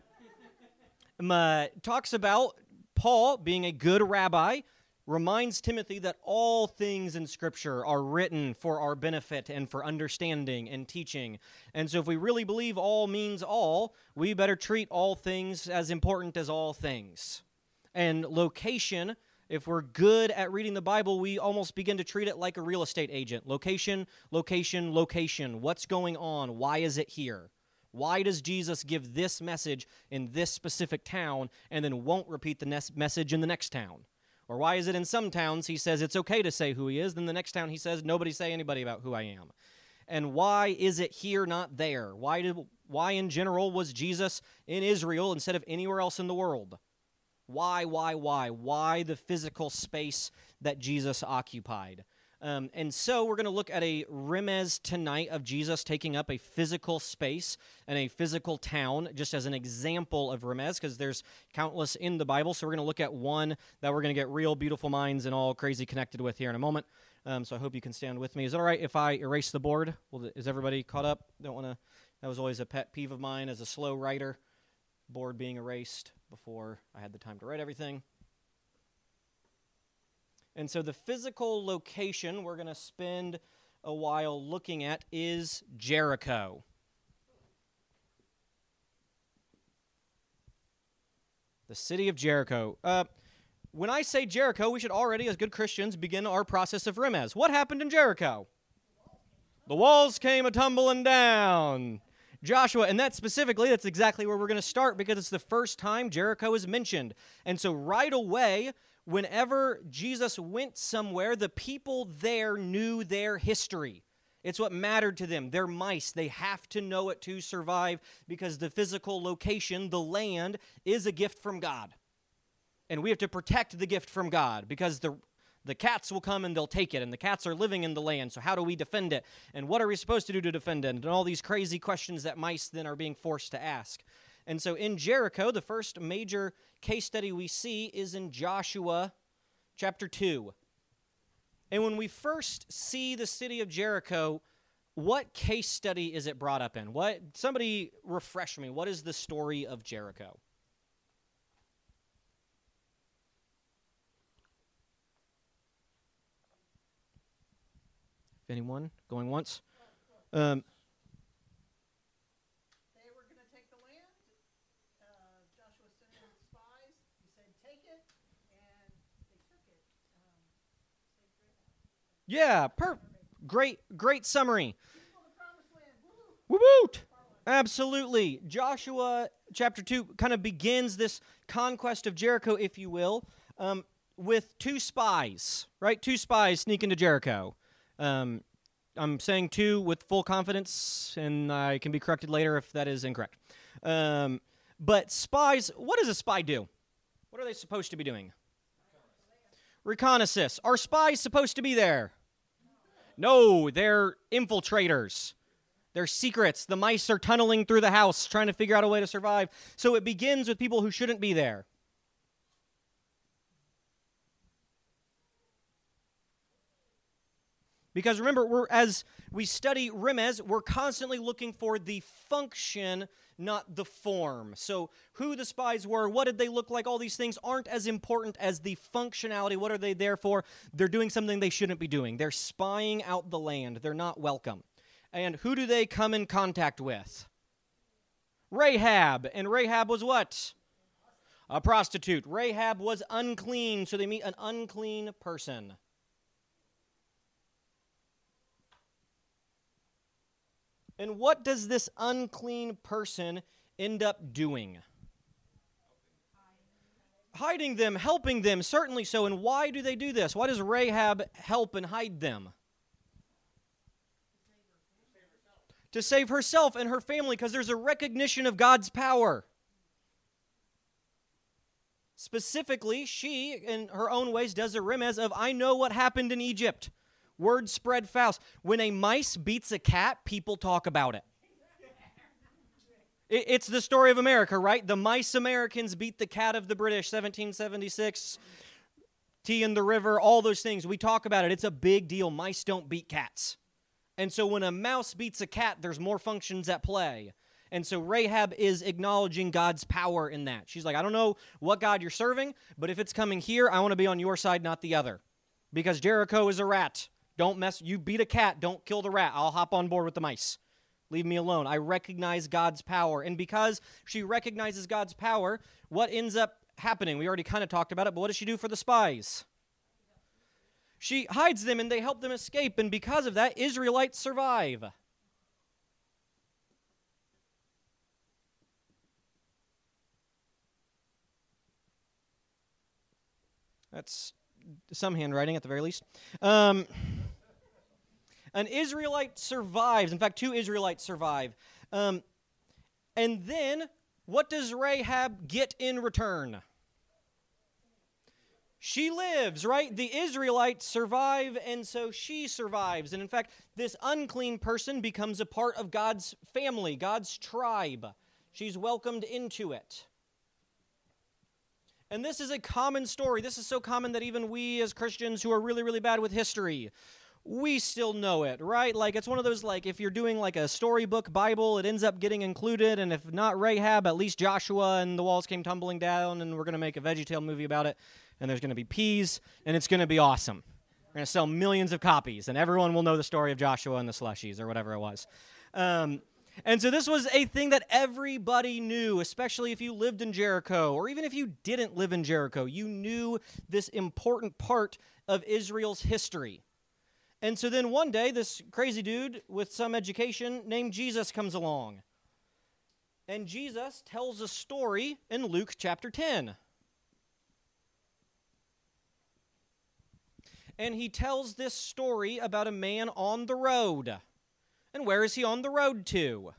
uh, talks about Paul being a good rabbi, reminds Timothy that all things in Scripture are written for our benefit and for understanding and teaching. And so if we really believe all means all, we better treat all things as important as all things. And location, if we're good at reading the Bible, we almost begin to treat it like a real estate agent. Location, location, location. What's going on? Why is it here? Why does Jesus give this message in this specific town and then won't repeat the next message in the next town? Or why is it in some towns he says it's okay to say who he is, then the next town he says nobody say anybody about who I am? And why is it here, not there? Why did why in general was Jesus in Israel instead of anywhere else in the world? Why, why, why? Why the physical space that Jesus occupied? Um, and so we're going to look at a remez tonight of Jesus taking up a physical space and a physical town, just as an example of remez, because there's countless in the Bible. So we're going to look at one that we're going to get real beautiful minds and all crazy connected with here in a moment. Um, so I hope you can stand with me. Is it all right if I erase the board? Well, is everybody caught up? Don't want to. That was always a pet peeve of mine as a slow writer, board being erased before I had the time to write everything. And so the physical location we're going to spend a while looking at is Jericho. The city of Jericho. Uh, when I say Jericho, we should already, as good Christians, begin our process of remez. What happened in Jericho? The walls came a-tumbling down. Joshua, and that specifically, that's exactly where we're going to start because it's the first time Jericho is mentioned. And so right away, whenever Jesus went somewhere, the people there knew their history. It's what mattered to them. They're mice. They have to know it to survive because the physical location, the land, is a gift from God. And we have to protect the gift from God because the the cats will come and they'll take it, and the cats are living in the land, so how do we defend it? And what are we supposed to do to defend it? And all these crazy questions that mice then are being forced to ask. And so in Jericho, the first major case study we see is in Joshua chapter two. And when we first see the city of Jericho, what case study is it brought up in? What? Somebody refresh me. What is the story of Jericho? Anyone? Going once? Um, They were going to take the land. Uh, Joshua sent in spies. He said, take it, and they took it. Um, they yeah, per- great, great summary. People of the promised land. Woo! Woo-woot! Absolutely. Joshua chapter two kind of begins this conquest of Jericho, if you will, um, with two spies, right? Two spies sneak into Jericho. Um, I'm saying two with full confidence, and I can be corrected later if that is incorrect. Um, but spies, what does a spy do? What are they supposed to be doing? Reconnaissance. Are spies supposed to be there? No, they're infiltrators. They're secrets. The mice are tunneling through the house, trying to figure out a way to survive. So it begins with people who shouldn't be there. Because remember, we're as we study remez, we're constantly looking for the function, not the form. So who the spies were, what did they look like, all these things aren't as important as the functionality. What are they there for? They're doing something they shouldn't be doing. They're spying out the land. They're not welcome. And who do they come in contact with? Rahab. And Rahab was what? A prostitute. Rahab was unclean, so they meet an unclean person. And what does this unclean person end up doing? Hiding them, helping them, certainly so. And why do they do this? Why does Rahab help and hide them? To save herself and her family, because there's a recognition of God's power. Specifically, she, in her own ways, does a remez of, I know what happened in Egypt. Word spread fast. When a mice beats a cat, people talk about it. it. It's the story of America, right? The mice Americans beat the cat of the British, seventeen seventy-six, tea in the river, all those things. We talk about it. It's a big deal. Mice don't beat cats. And so when a mouse beats a cat, there's more functions at play. And so Rahab is acknowledging God's power in that. She's like, I don't know what God you're serving, but if it's coming here, I want to be on your side, not the other. Because Jericho is a rat. Don't mess, you beat a cat, don't kill the rat. I'll hop on board with the mice. Leave me alone. I recognize God's power. And because she recognizes God's power, what ends up happening? We already kind of talked about it, but what does she do for the spies? She hides them and they help them escape. And because of that, Israelites survive. That's some handwriting at the very least. Um, an Israelite survives. In fact, two Israelites survive. Um, and then, what does Rahab get in return? She lives, right? The Israelites survive, and so she survives. And in fact, this unclean person becomes a part of God's family, God's tribe. She's welcomed into it. And this is a common story. This is so common that even we as Christians who are really, really bad with history, we still know it, right? Like, it's one of those, like, if you're doing, like, a storybook Bible, it ends up getting included, and if not Rahab, at least Joshua and the walls came tumbling down, and we're going to make a VeggieTale movie about it, and there's going to be peas, and it's going to be awesome. We're going to sell millions of copies, and everyone will know the story of Joshua and the slushies, or whatever it was. Um... And so this was a thing that everybody knew, especially if you lived in Jericho, or even if you didn't live in Jericho. You knew this important part of Israel's history. And so then one day, this crazy dude with some education named Jesus comes along. And Jesus tells a story in Luke chapter ten. And he tells this story about a man on the road. And where is he on the road to?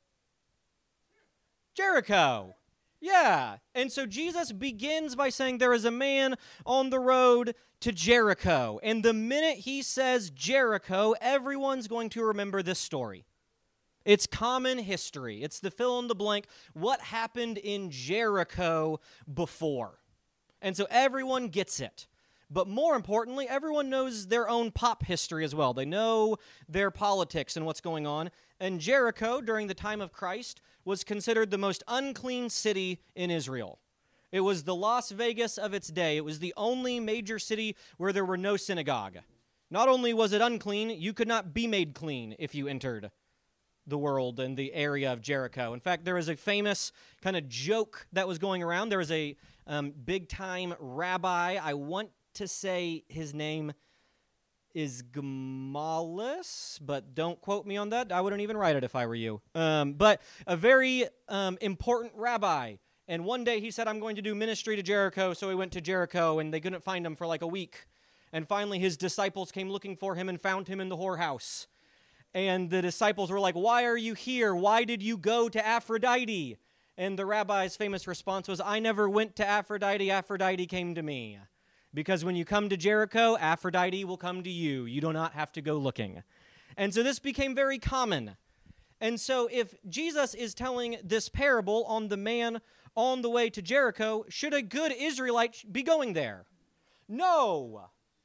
Jericho. Yeah. And so Jesus begins by saying there is a man on the road to Jericho. And the minute he says Jericho, everyone's going to remember this story. It's common history. It's the fill in the blank. What happened in Jericho before? And so everyone gets it. But more importantly, everyone knows their own pop history as well. They know their politics and what's going on. And Jericho, during the time of Christ, was considered the most unclean city in Israel. It was the Las Vegas of its day. It was the only major city where there were no synagogue. Not only was it unclean, you could not be made clean if you entered the world and the area of Jericho. In fact, there was a famous kind of joke that was going around. There was a um, big-time rabbi, I want to say his name is Gamaliel, but don't quote me on that. I wouldn't even write it if I were you. Um, but a very um, important rabbi. And one day he said, I'm going to do ministry to Jericho. So he went to Jericho, and they couldn't find him for like a week. And finally his disciples came looking for him and found him in the whorehouse. And the disciples were like, why are you here? Why did you go to Aphrodite? And the rabbi's famous response was, I never went to Aphrodite. Aphrodite came to me. Because when you come to Jericho, Aphrodite will come to you. You do not have to go looking. And so this became very common. And so if Jesus is telling this parable on the man on the way to Jericho, should a good Israelite be going there? No.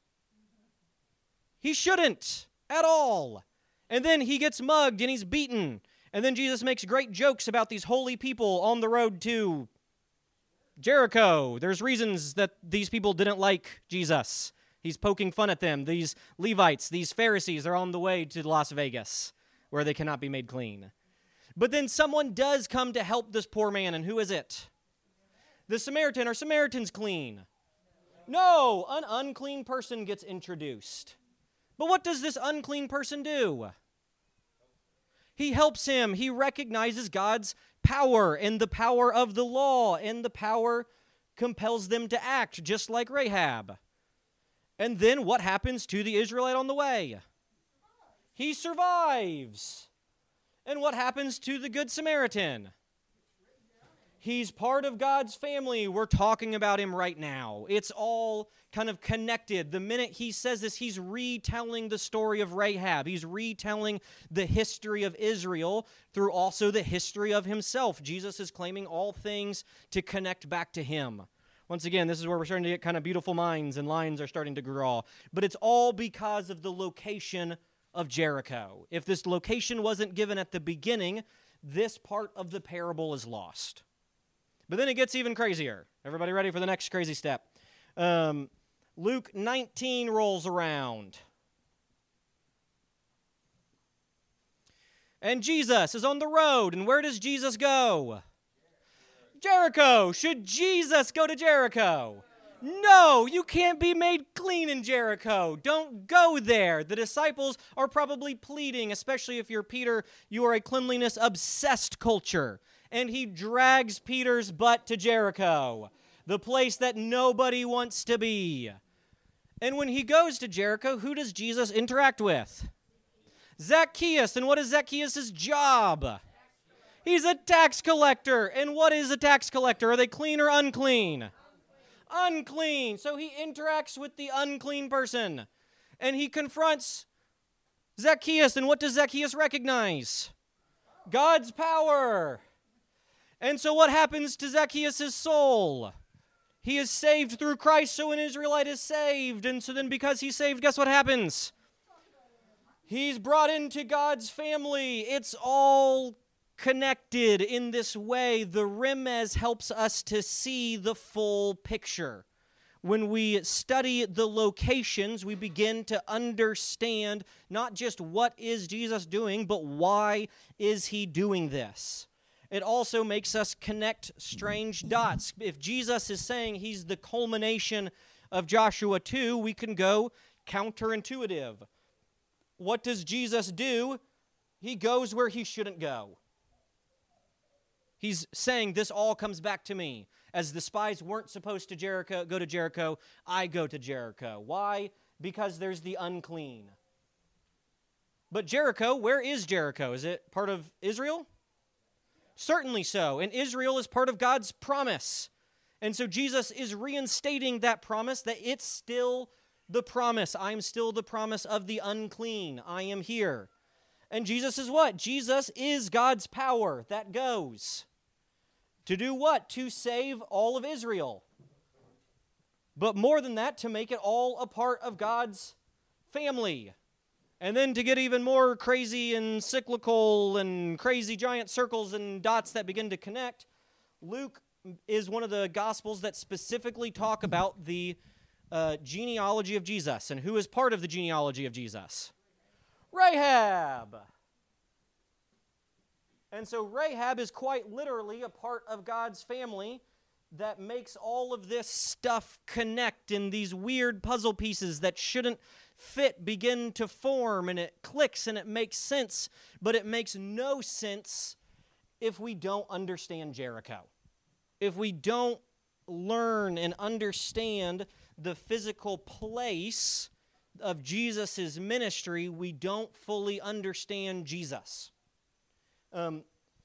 He shouldn't at all. And then he gets mugged and he's beaten. And then Jesus makes great jokes about these holy people on the road to Jericho. There's reasons that these people didn't like Jesus. He's poking fun at them. These Levites, these Pharisees, they're on the way to Las Vegas. where they cannot be made clean. But then someone does come to help this poor man, and who is it? The Samaritan. Are Samaritans clean? No, an unclean person gets introduced. But what does this unclean person do? He helps him. He recognizes God's power and the power of the law, and the power compels them to act just like Rahab. And then what happens to the Israelite on the way? He survives. And what happens to the Good Samaritan? He's part of God's family. We're talking about him right now. It's all kind of connected. The minute he says this, he's retelling the story of Rahab. He's retelling the history of Israel through also the history of himself. Jesus is claiming all things to connect back to him. Once again, this is where we're starting to get kind of beautiful minds and lines are starting to draw. But it's all because of the location of Jericho. If this location wasn't given at the beginning, this part of the parable is lost. But then it gets even crazier. Everybody ready for the next crazy step? Um, Luke nineteen rolls around. And Jesus is on the road. And where does Jesus go? Jericho. Should Jesus go to Jericho? No, you can't be made clean in Jericho. Don't go there. The disciples are probably pleading, especially if you're Peter, you are a cleanliness-obsessed culture. And he drags Peter's butt to Jericho, the place that nobody wants to be. And when he goes to Jericho, who does Jesus interact with? Zacchaeus. And what is Zacchaeus' job? He's a tax collector. And what is a tax collector? Are they clean or unclean? Unclean. So he interacts with the unclean person. And he confronts Zacchaeus. And what does Zacchaeus recognize? God's power. And so what happens to Zacchaeus' soul? He is saved through Christ, so an Israelite is saved. And so then because he's saved, guess what happens? He's brought into God's family. It's all connected in this way. The Remez helps us to see the full picture. When we study the locations, we begin to understand not just what is Jesus doing, but why is he doing this. It also makes us connect strange dots. If Jesus is saying he's the culmination of Joshua two, we can go counterintuitive. What does Jesus do? He goes where he shouldn't go. He's saying this all comes back to me. As the spies weren't supposed to Jericho, go to Jericho, I go to Jericho. Why? Because there's the unclean. But Jericho, where is Jericho? Is it part of Israel? Certainly so. And Israel is part of God's promise. And so Jesus is reinstating that promise that it's still the promise. I'm still the promise of the unclean. I am here. And Jesus is what? Jesus is God's power that goes. To do what? To save all of Israel. But more than that, to make it all a part of God's family. And then to get even more crazy and cyclical and crazy giant circles and dots that begin to connect, Luke is one of the Gospels that specifically talk about the uh, genealogy of Jesus. And who is part of the genealogy of Jesus? Rahab. And so Rahab is quite literally a part of God's family that makes all of this stuff connect, and these weird puzzle pieces that shouldn't fit begin to form, and it clicks and it makes sense, but it makes no sense if we don't understand Jericho. If we don't learn and understand the physical place of Jesus' ministry, we don't fully understand Jesus. Um,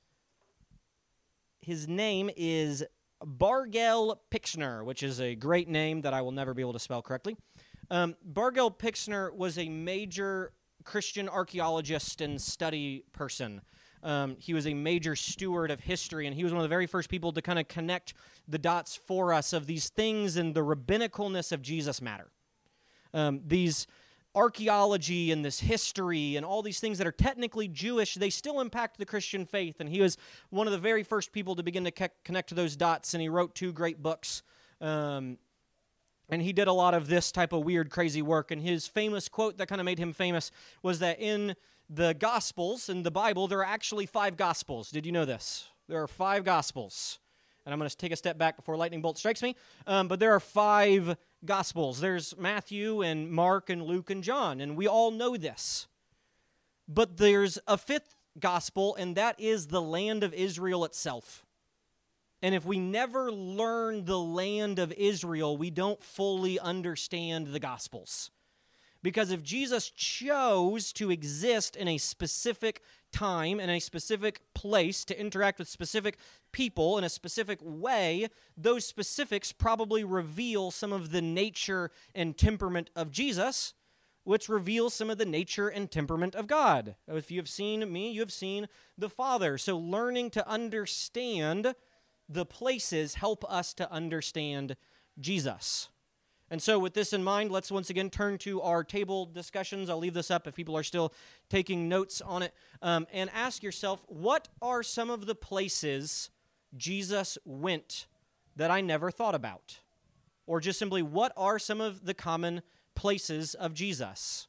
his name is Bargel Pixner, which is a great name that I will never be able to spell correctly. Um, Bargel Pixner was a major Christian archaeologist and study person. Um, he was a major steward of history, and he was one of the very first people to kind of connect the dots for us of these things and the rabbinicalness of Jesus matter. Um, these archaeology and this history and all these things that are technically Jewish, they still impact the Christian faith, and he was one of the very first people to begin to ke- connect those dots, and he wrote two great books, um, and he did a lot of this type of weird, crazy work, and his famous quote that kind of made him famous was that in the Gospels in the Bible, there are actually five Gospels. Did you know this? There are five Gospels. And I'm going to take a step back before lightning bolt strikes me. Um, but there are five Gospels. There's Matthew and Mark and Luke and John, and we all know this. But there's a fifth Gospel, and that is the land of Israel itself. And if we never learn the land of Israel, we don't fully understand the Gospels. Because if Jesus chose to exist in a specific time, in a specific place, to interact with specific people in a specific way, those specifics probably reveal some of the nature and temperament of Jesus, which reveals some of the nature and temperament of God. If you have seen me, you have seen the Father. So learning to understand the places help us to understand Jesus. And so with this in mind, let's once again turn to our table discussions. I'll leave this up if people are still taking notes on it. Um, and ask yourself, what are some of the places Jesus went that I never thought about? Or just simply, what are some of the common places of Jesus?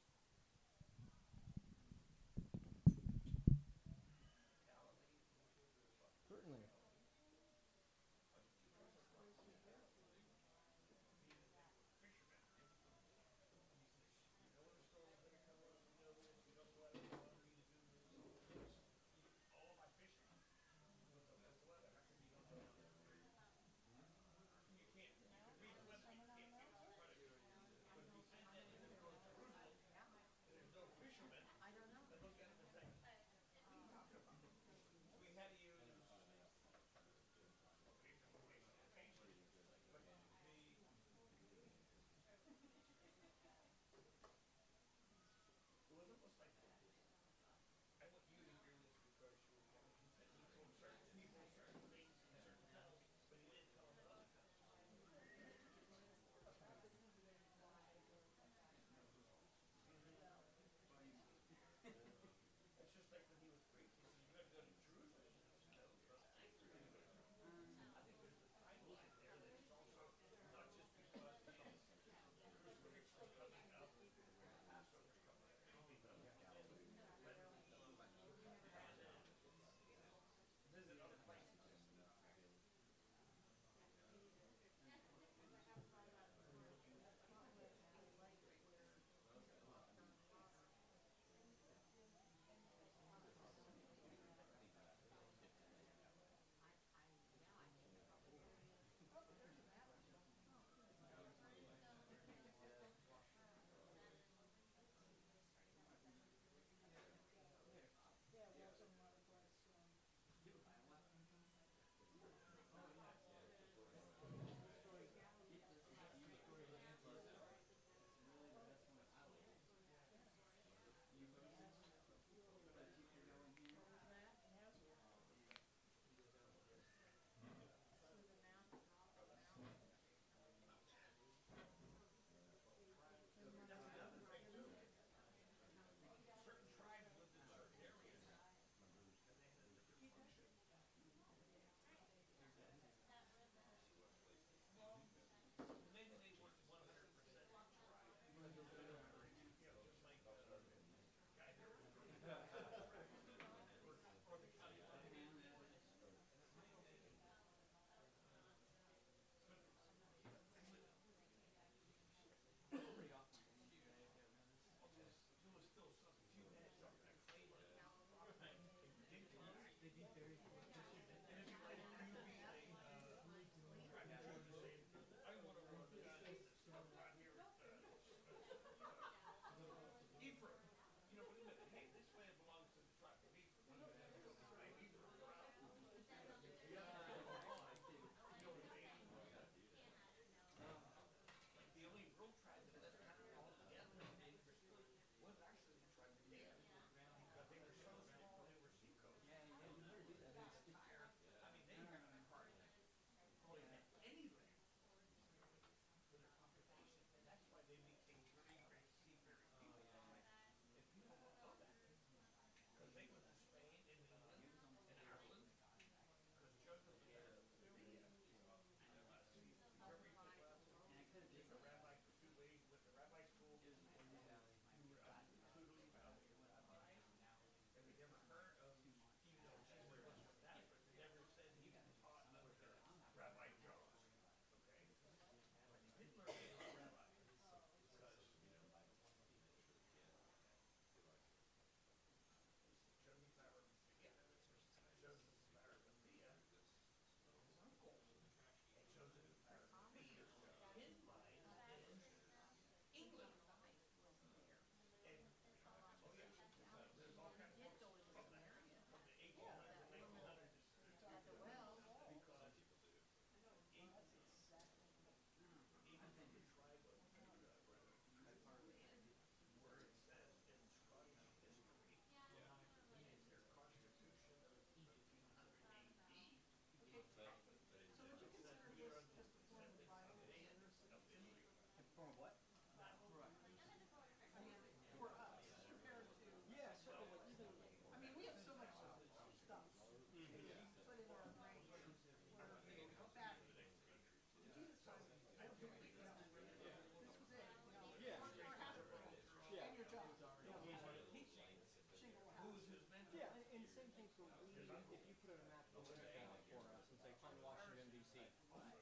if you put a map of America for us and say, find Washington, D C, find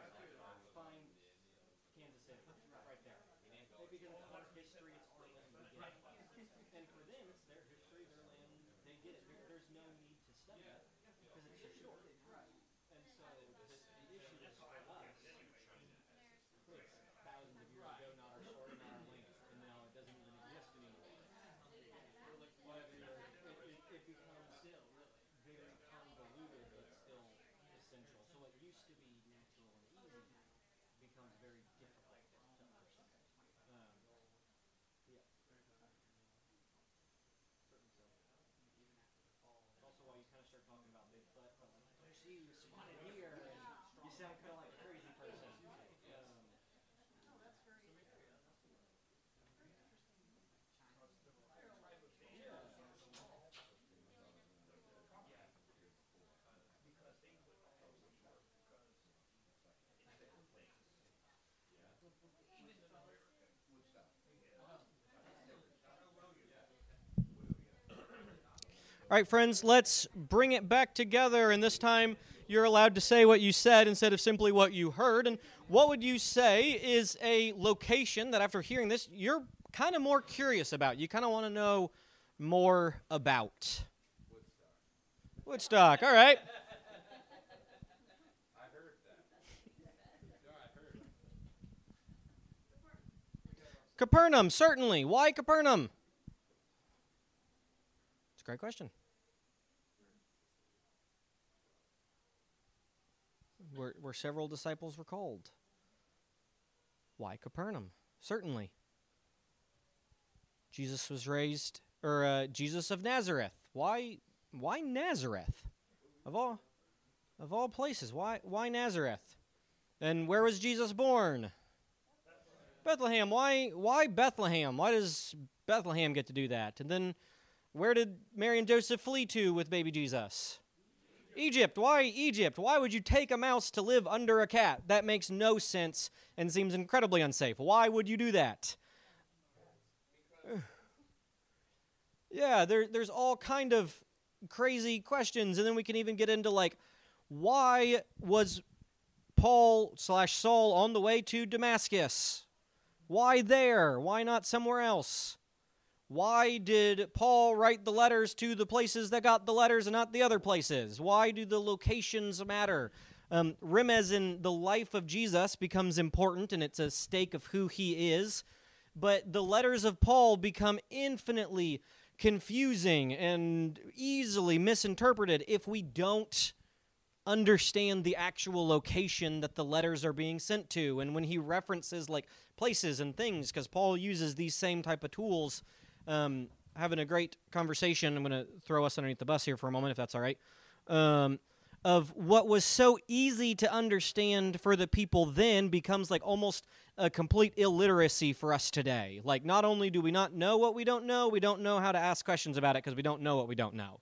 Kansas City, right there. Because it's our history, it's our land, we get it. And for them, it's their history, their land, they get it. There, there's no need to study it because it's just short. And so the, the issue is for us, it's thousands of years ago, not our story, not our land. And now it doesn't even exist anymore. It, it, it becomes very convoluted, but still essential. So what used to be natural and easy becomes very difficult to understand. Um, yeah. Certainly so. It's also why you kind of start talking about Bigfoot. Like, oh, see, you spotted here, and you sound kind of like a crazy person. Um, No, that's very, very interesting. All right, friends, let's bring it back together, and this time you're allowed to say what you said instead of simply what you heard. And what would you say is a location that after hearing this, you're kind of more curious about? You kind of want to know more about? Woodstock. Woodstock, all right. I heard that. No, I heard. Capernaum, certainly. Why Capernaum? It's a great question. Where, where several disciples were called. Why Capernaum? Certainly. Jesus was raised, or uh, Jesus of Nazareth. Why? Why Nazareth? Of all, of all places, why? Why Nazareth? And where was Jesus born? Bethlehem. Why? Why Bethlehem? Why does Bethlehem get to do that? And then, where did Mary and Joseph flee to with baby Jesus? Egypt. Why Egypt? Why would you take a mouse to live under a cat? That makes no sense and seems incredibly unsafe. Why would you do that? Yeah, there, there's all kind of crazy questions, and then we can even get into, like, why was Paul slash Saul on the way to Damascus? Why there? Why not somewhere else? Why did Paul write the letters to the places that got the letters and not the other places? Why do the locations matter? Um, Remez in the life of Jesus becomes important, and it's a stake of who he is. But the letters of Paul become infinitely confusing and easily misinterpreted if we don't understand the actual location that the letters are being sent to. And when he references, like, places and things, because Paul uses these same type of tools. Um, having a great conversation, I'm going to throw us underneath the bus here for a moment, if that's all right, um, of what was so easy to understand for the people then becomes like almost a complete illiteracy for us today. Like, not only do we not know what we don't know, we don't know how to ask questions about it because we don't know what we don't know.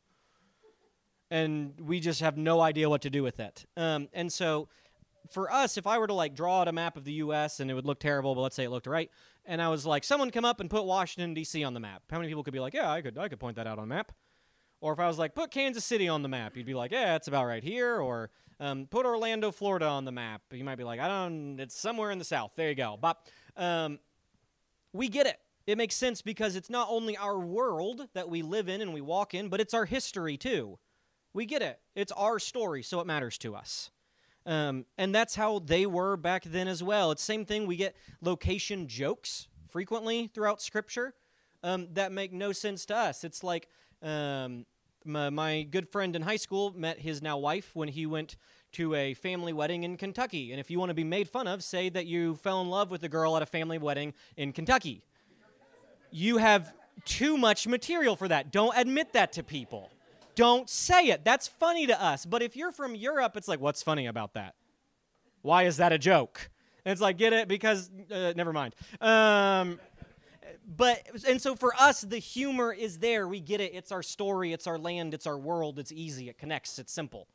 And we just have no idea what to do with it. Um, and so for us, if I were to like draw out a map of the U S and it would look terrible, but let's say it looked right, and I was like, someone come up and put Washington, D C on the map. How many people could be like, yeah, I could I could point that out on a map? Or if I was like, put Kansas City on the map, you'd be like, yeah, it's about right here. Or um, put Orlando, Florida on the map. You might be like, I don't, it's somewhere in the south. There you go. But um, we get it. It makes sense because it's not only our world that we live in and we walk in, but it's our history too. We get it. It's our story, so it matters to us. Um, and that's how they were back then as well. It's the same thing. We get location jokes frequently throughout Scripture um, that make no sense to us. It's like um, my, my good friend in high school met his now wife when he went to a family wedding in Kentucky. And if you want to be made fun of, say that you fell in love with a girl at a family wedding in Kentucky. You have too much material for that. Don't admit that to people. Don't say it. That's funny to us. But if you're from Europe, it's like, what's funny about that? Why is that a joke? And it's like, get it? Because, uh, never mind. Um, but, and so for us, the humor is there. We get it. It's our story. It's our land. It's our world. It's easy. It connects. It's simple.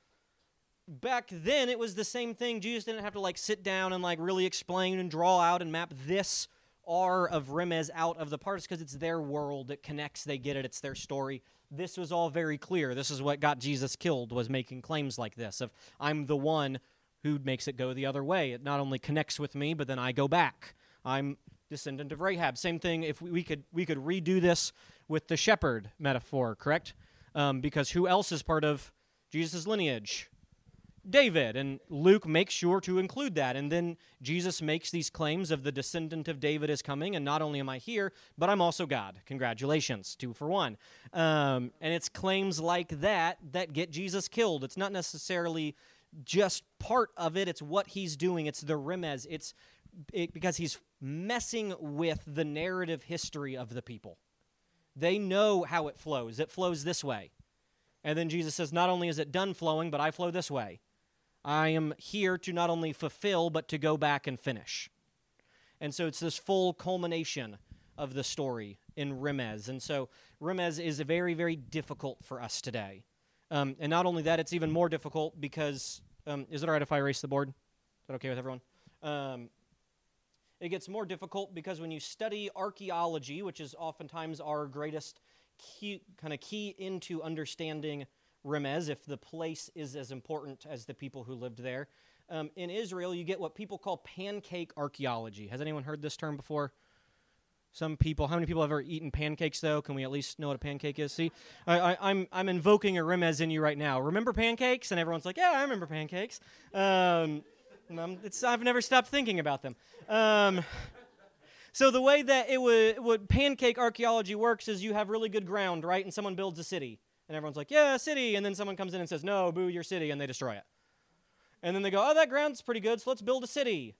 Back then, it was the same thing. Jesus didn't have to, like, sit down and, like, really explain and draw out and map this R of Remez out of the parts because it's their world. It connects. They get it. It's their story. This was all very clear. This is what got Jesus killed, was making claims like this of, I'm the one who makes it go the other way. It not only connects with me, but then I go back. I'm descendant of Rahab. Same thing if we, we could we could redo this with the shepherd metaphor, correct? Um, because who else is part of Jesus' lineage? David, and Luke makes sure to include that. And then Jesus makes these claims of the descendant of David is coming, and not only am I here, but I'm also God. Congratulations, two for one. Um, and it's claims like that that get Jesus killed. It's not necessarily just part of it. It's what he's doing. It's the remez. It's it, because he's messing with the narrative history of the people. They know how it flows. It flows this way. And then Jesus says, not only is it done flowing, but I flow this way. I am here to not only fulfill, but to go back and finish. And so it's this full culmination of the story in Remez. And so Remez is very, very difficult for us today. Um, and not only that, it's even more difficult because, um, is it all right if I erase the board? Is that okay with everyone? Um, it gets more difficult because when you study archaeology, which is oftentimes our greatest key, kind of key into understanding Remez, if the place is as important as the people who lived there. Um, in Israel, you get what people call pancake archaeology. Has anyone heard this term before? Some people. How many people have ever eaten pancakes, though? Can we at least know what a pancake is? See, I, I, I'm I'm invoking a Remez in you right now. Remember pancakes? And everyone's like, yeah, I remember pancakes. Um, um, it's, I've never stopped thinking about them. Um, so the way that it would, what pancake archaeology works is you have really good ground, right? And someone builds a city. And everyone's like, yeah, city. And then someone comes in and says, no, boo, your city. And they destroy it. And then they go, oh, that ground's pretty good, so let's build a city.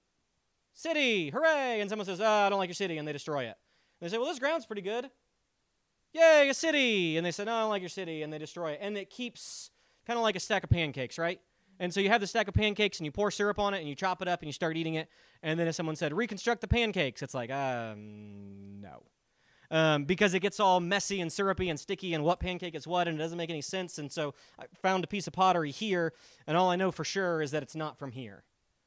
City, hooray. And someone says, oh, I don't like your city. And they destroy it. And they say, well, this ground's pretty good. Yay, a city. And they say, no, I don't like your city. And they destroy it. And it keeps kind of like a stack of pancakes, right? And so you have the stack of pancakes and you pour syrup on it and you chop it up and you start eating it. And then if someone said, reconstruct the pancakes, it's like, um, no. Um, because it gets all messy and syrupy and sticky and what pancake is what, and it doesn't make any sense. And so I found a piece of pottery here, and all I know for sure is that it's not from here.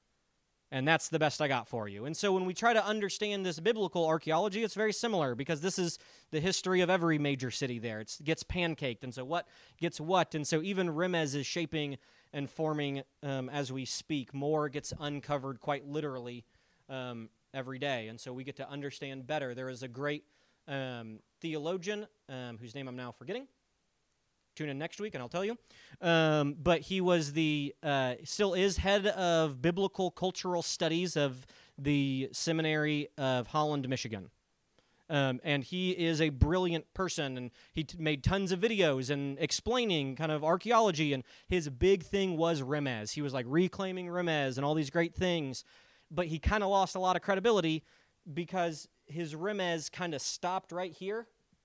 And that's the best I got for you. And so when we try to understand this biblical archaeology, it's very similar because this is the history of every major city there. It's, it gets pancaked, and so what gets what? And so even Remez is shaping and forming um, as we speak. More gets uncovered quite literally um, every day, and so we get to understand better. There is a great Um, theologian, um, whose name I'm now forgetting. Tune in next week and I'll tell you. Um, but he was the, uh, still is head of biblical cultural studies of the Seminary of Holland, Michigan. Um, and he is a brilliant person, and he t- made tons of videos and explaining kind of archaeology, and his big thing was Remez. He was like reclaiming Remez and all these great things, but he kind of lost a lot of credibility because his Remez kind of stopped right here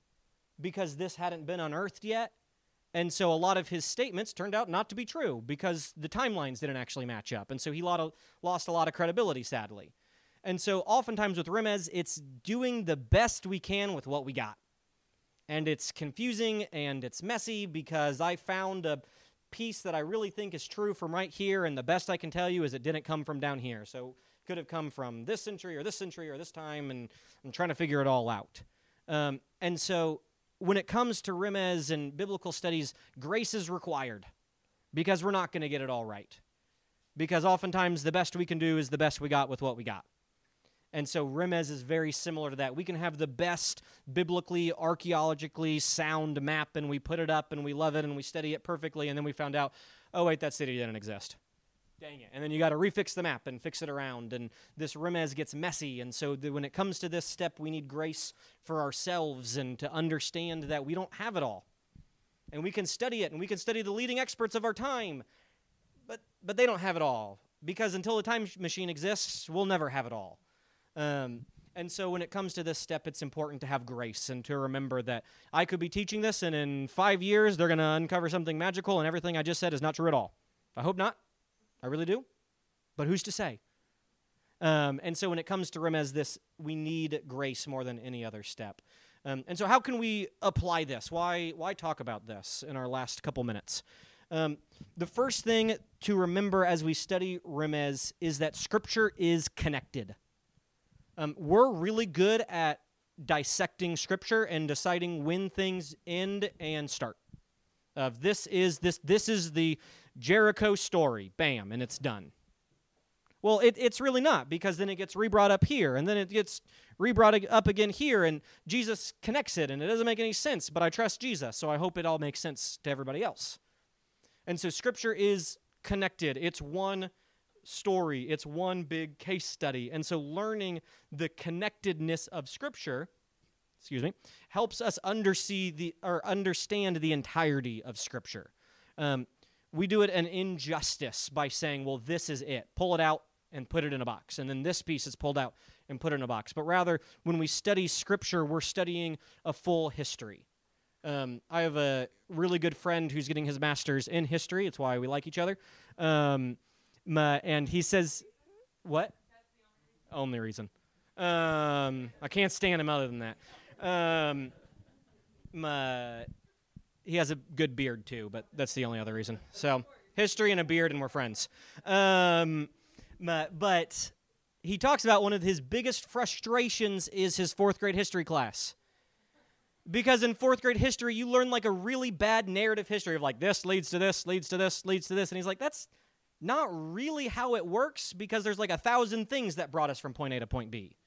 because this hadn't been unearthed yet. And so a lot of his statements turned out not to be true because the timelines didn't actually match up. And so he lost a lot of credibility, sadly. And so oftentimes with Remez, it's doing the best we can with what we got. And it's confusing and it's messy because I found a piece that I really think is true from right here, and the best I can tell you is it didn't come from down here. So could have come from this century or this century or this time, and I'm trying to figure it all out. Um, and so when it comes to Remez and biblical studies, grace is required because we're not going to get it all right. Because oftentimes the best we can do is the best we got with what we got. And so Remez is very similar to that. We can have the best biblically, archaeologically sound map, and we put it up, and we love it, and we study it perfectly, and then we found out, oh, wait, that city didn't exist. Dang it. And then you got to refix the map and fix it around, and this Remez gets messy. And so the, when it comes to this step, we need grace for ourselves and to understand that we don't have it all. And we can study it, and we can study the leading experts of our time, but but they don't have it all, because until the time machine exists, we'll never have it all. Um, and so when it comes to this step, it's important to have grace and to remember that I could be teaching this, and in five years, they're going to uncover something magical, and everything I just said is not true at all. I hope not. I really do. But who's to say? Um, and so when it comes to Remez, this, we need grace more than any other step. Um, and so how can we apply this? Why, why talk about this in our last couple minutes? Um, the first thing to remember as we study Remez is that Scripture is connected. Um, we're really good at dissecting Scripture and deciding when things end and start. Of this is this this is the Jericho story, bam, and it's done. Well, it, it's really not, because then it gets re-brought up here, and then it gets re-brought up again here, and Jesus connects it, and it doesn't make any sense, but I trust Jesus, so I hope it all makes sense to everybody else. And so Scripture is connected. It's one story. It's one big case study. And so learning the connectedness of Scripture, excuse me, helps us undersee the, or understand the entirety of Scripture. Um, we do it an injustice by saying, well, this is it. Pull it out and put it in a box. And then this piece is pulled out and put in a box. But rather, when we study Scripture, we're studying a full history. Um, I have a really good friend who's getting his master's in history. It's why we like each other. Um, my, and he says, what? Only reason. Um, I can't stand him other than that. Um, my, he has a good beard too, but that's the only other reason. So, history and a beard, and we're friends. Um, my, but he talks about one of his biggest frustrations is his fourth grade history class. Because in fourth grade history, you learn like a really bad narrative history of like this leads to this, leads to this, leads to this. And he's like, that's not really how it works, because there's like a thousand things that brought us from point A to point B.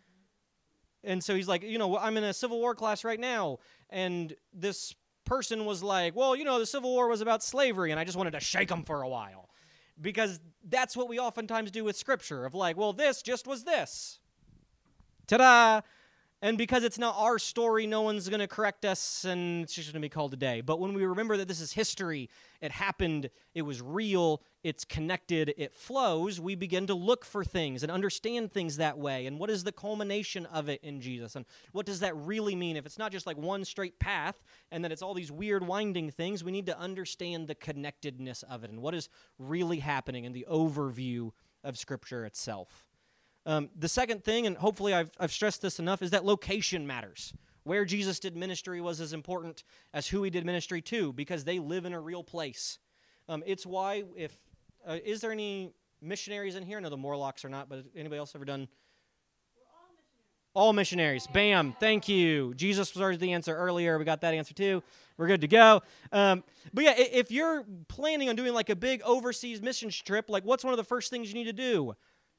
And so he's like, you know, I'm in a Civil War class right now, and this person was like, well, you know, the Civil War was about slavery, and I just wanted to shake them for a while. Because that's what we oftentimes do with Scripture, of like, well, this just was this. Ta-da! And because it's not our story, no one's going to correct us, and it's just going to be called a day. But when we remember that this is history, it happened, it was real, it's connected, it flows, we begin to look for things and understand things that way. And what is the culmination of it in Jesus? And what does that really mean? If it's not just like one straight path, and that it's all these weird winding things, we need to understand the connectedness of it and what is really happening and the overview of Scripture itself. Um, the second thing, and hopefully I've, I've stressed this enough, is that location matters. Where Jesus did ministry was as important as who he did ministry to, because they live in a real place. Um, it's why, if, uh, is there any missionaries in here? I know the Morlocks are not, but anybody else ever done? We're all missionaries. All missionaries. Bam. Thank you. Jesus was already the answer earlier. We got that answer too. We're good to go. Um, but yeah, if you're planning on doing like a big overseas missions trip, like what's one of the first things you need to do?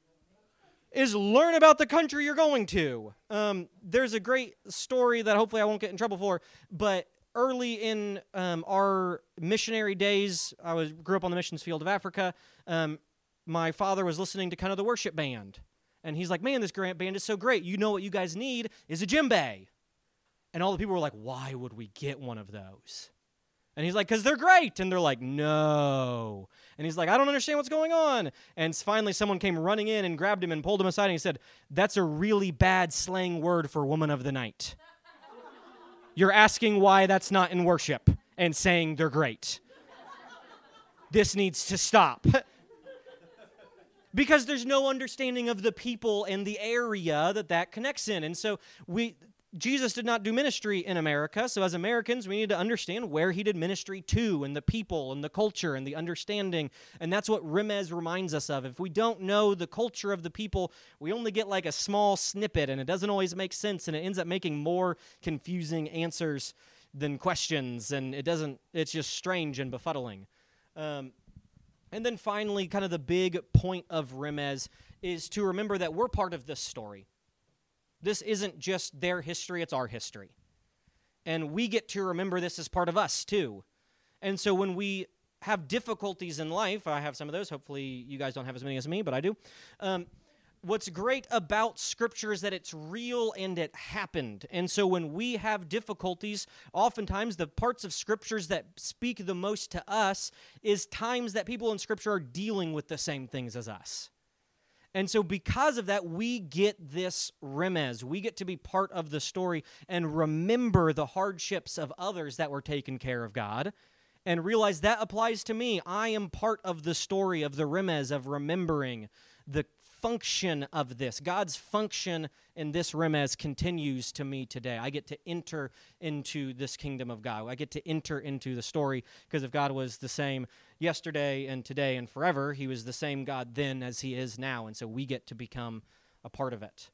Is learn about the country you're going to. Um, there's a great story that hopefully I won't get in trouble for, but early in um, our missionary days, I was grew up on the missions field of Africa. Um, my father was listening to kind of the worship band, and he's like, man, this grant band is so great. You know what you guys need is a djembe. And all the people were like, why would we get one of those? And he's like, because they're great. And they're like, no. And he's like, I don't understand what's going on. And finally someone came running in and grabbed him and pulled him aside, and he said, that's a really bad slang word for woman of the night. You're asking why that's not in worship and saying they're great. This needs to stop. Because there's no understanding of the people and the area that that connects in. And so we... Jesus did not do ministry in America, so as Americans, we need to understand where he did ministry to, and the people, and the culture, and the understanding, and that's what Remez reminds us of. If we don't know the culture of the people, we only get like a small snippet, and it doesn't always make sense, and it ends up making more confusing answers than questions, and it doesn't, it's just strange and befuddling. Um, and then finally, kind of the big point of Remez is to remember that we're part of this story. This isn't just their history, it's our history. And we get to remember this as part of us, too. And so when we have difficulties in life, I have some of those, hopefully you guys don't have as many as me, but I do. Um, what's great about Scripture is that it's real and it happened. And so when we have difficulties, oftentimes the parts of Scriptures that speak the most to us is times that people in Scripture are dealing with the same things as us. And so because of that, we get this remez. We get to be part of the story and remember the hardships of others that were taken care of God and realize that applies to me. I am part of the story of the remez, of remembering the function of this. God's function in this remez continues to me today. I get to enter into this kingdom of God. I get to enter into the story because if God was the same yesterday and today and forever, he was the same God then as he is now, and so we get to become a part of it.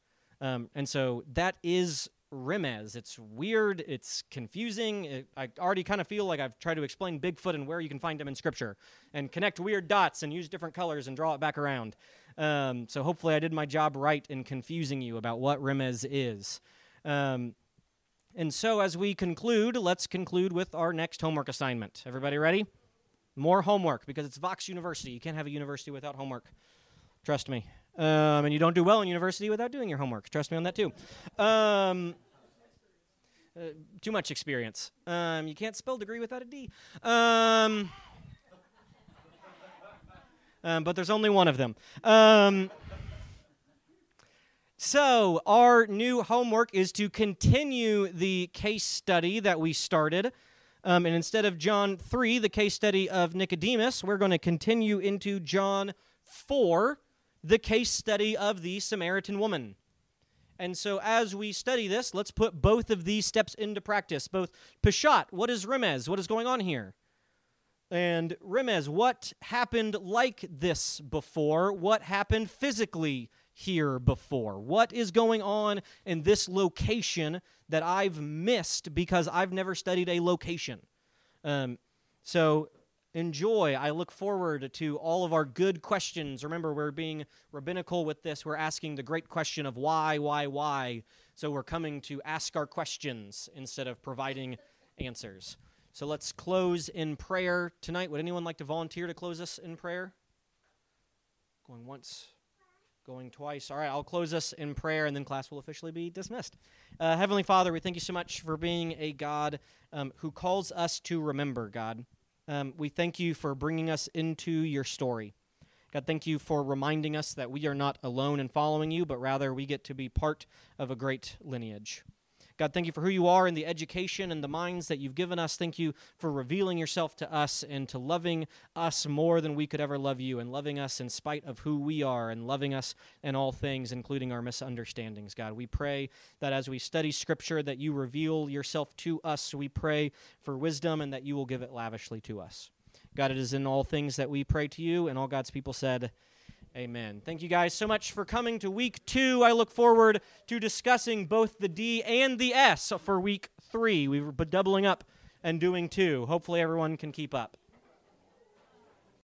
Um, and so that is Remez. It's weird. It's confusing. It, I already kind of feel like I've tried to explain Bigfoot and where you can find him in Scripture and connect weird dots and use different colors and draw it back around. Um, so hopefully I did my job right in confusing you about what Remez is. Um, and so as we conclude, let's conclude with our next homework assignment. Everybody ready? More homework, because it's Vox University. You can't have a university without homework. Trust me. Um, and you don't do well in university without doing your homework. Trust me on that, too. Um, uh, too much experience. Um, you can't spell degree without a D. Um, um, but there's only one of them. Um, so our new homework is to continue the case study that we started. Um, and instead of John three, the case study of Nicodemus, we're going to continue into John four, the case study of the Samaritan woman. And so as we study this, let's put both of these steps into practice. Both Peshat, what is Remez? What is going on here? And Remez, what happened like this before? What happened physically here before? What is going on in this location that I've missed because I've never studied a location? Um, so enjoy. I look forward to all of our good questions. Remember, we're being rabbinical with this. We're asking the great question of why, why, why. So we're coming to ask our questions instead of providing answers. So let's close in prayer tonight. Would anyone like to volunteer to close us in prayer? Going once, going twice. All right, I'll close us in prayer, and then class will officially be dismissed. Uh, Heavenly Father, we thank you so much for being a God um, who calls us to remember, God. Um, we thank you for bringing us into your story. God, thank you for reminding us that we are not alone in following you, but rather we get to be part of a great lineage. God, thank you for who you are and the education and the minds that you've given us. Thank you for revealing yourself to us and to loving us more than we could ever love you, and loving us in spite of who we are, and loving us in all things, including our misunderstandings. God, we pray that as we study Scripture, that you reveal yourself to us. We pray for wisdom and that you will give it lavishly to us. God, it is in all things that we pray to you, and all God's people said, amen. Thank you guys so much for coming to week two. I look forward to discussing both the D and the S for week three. We were doubling up and doing two. Hopefully everyone can keep up.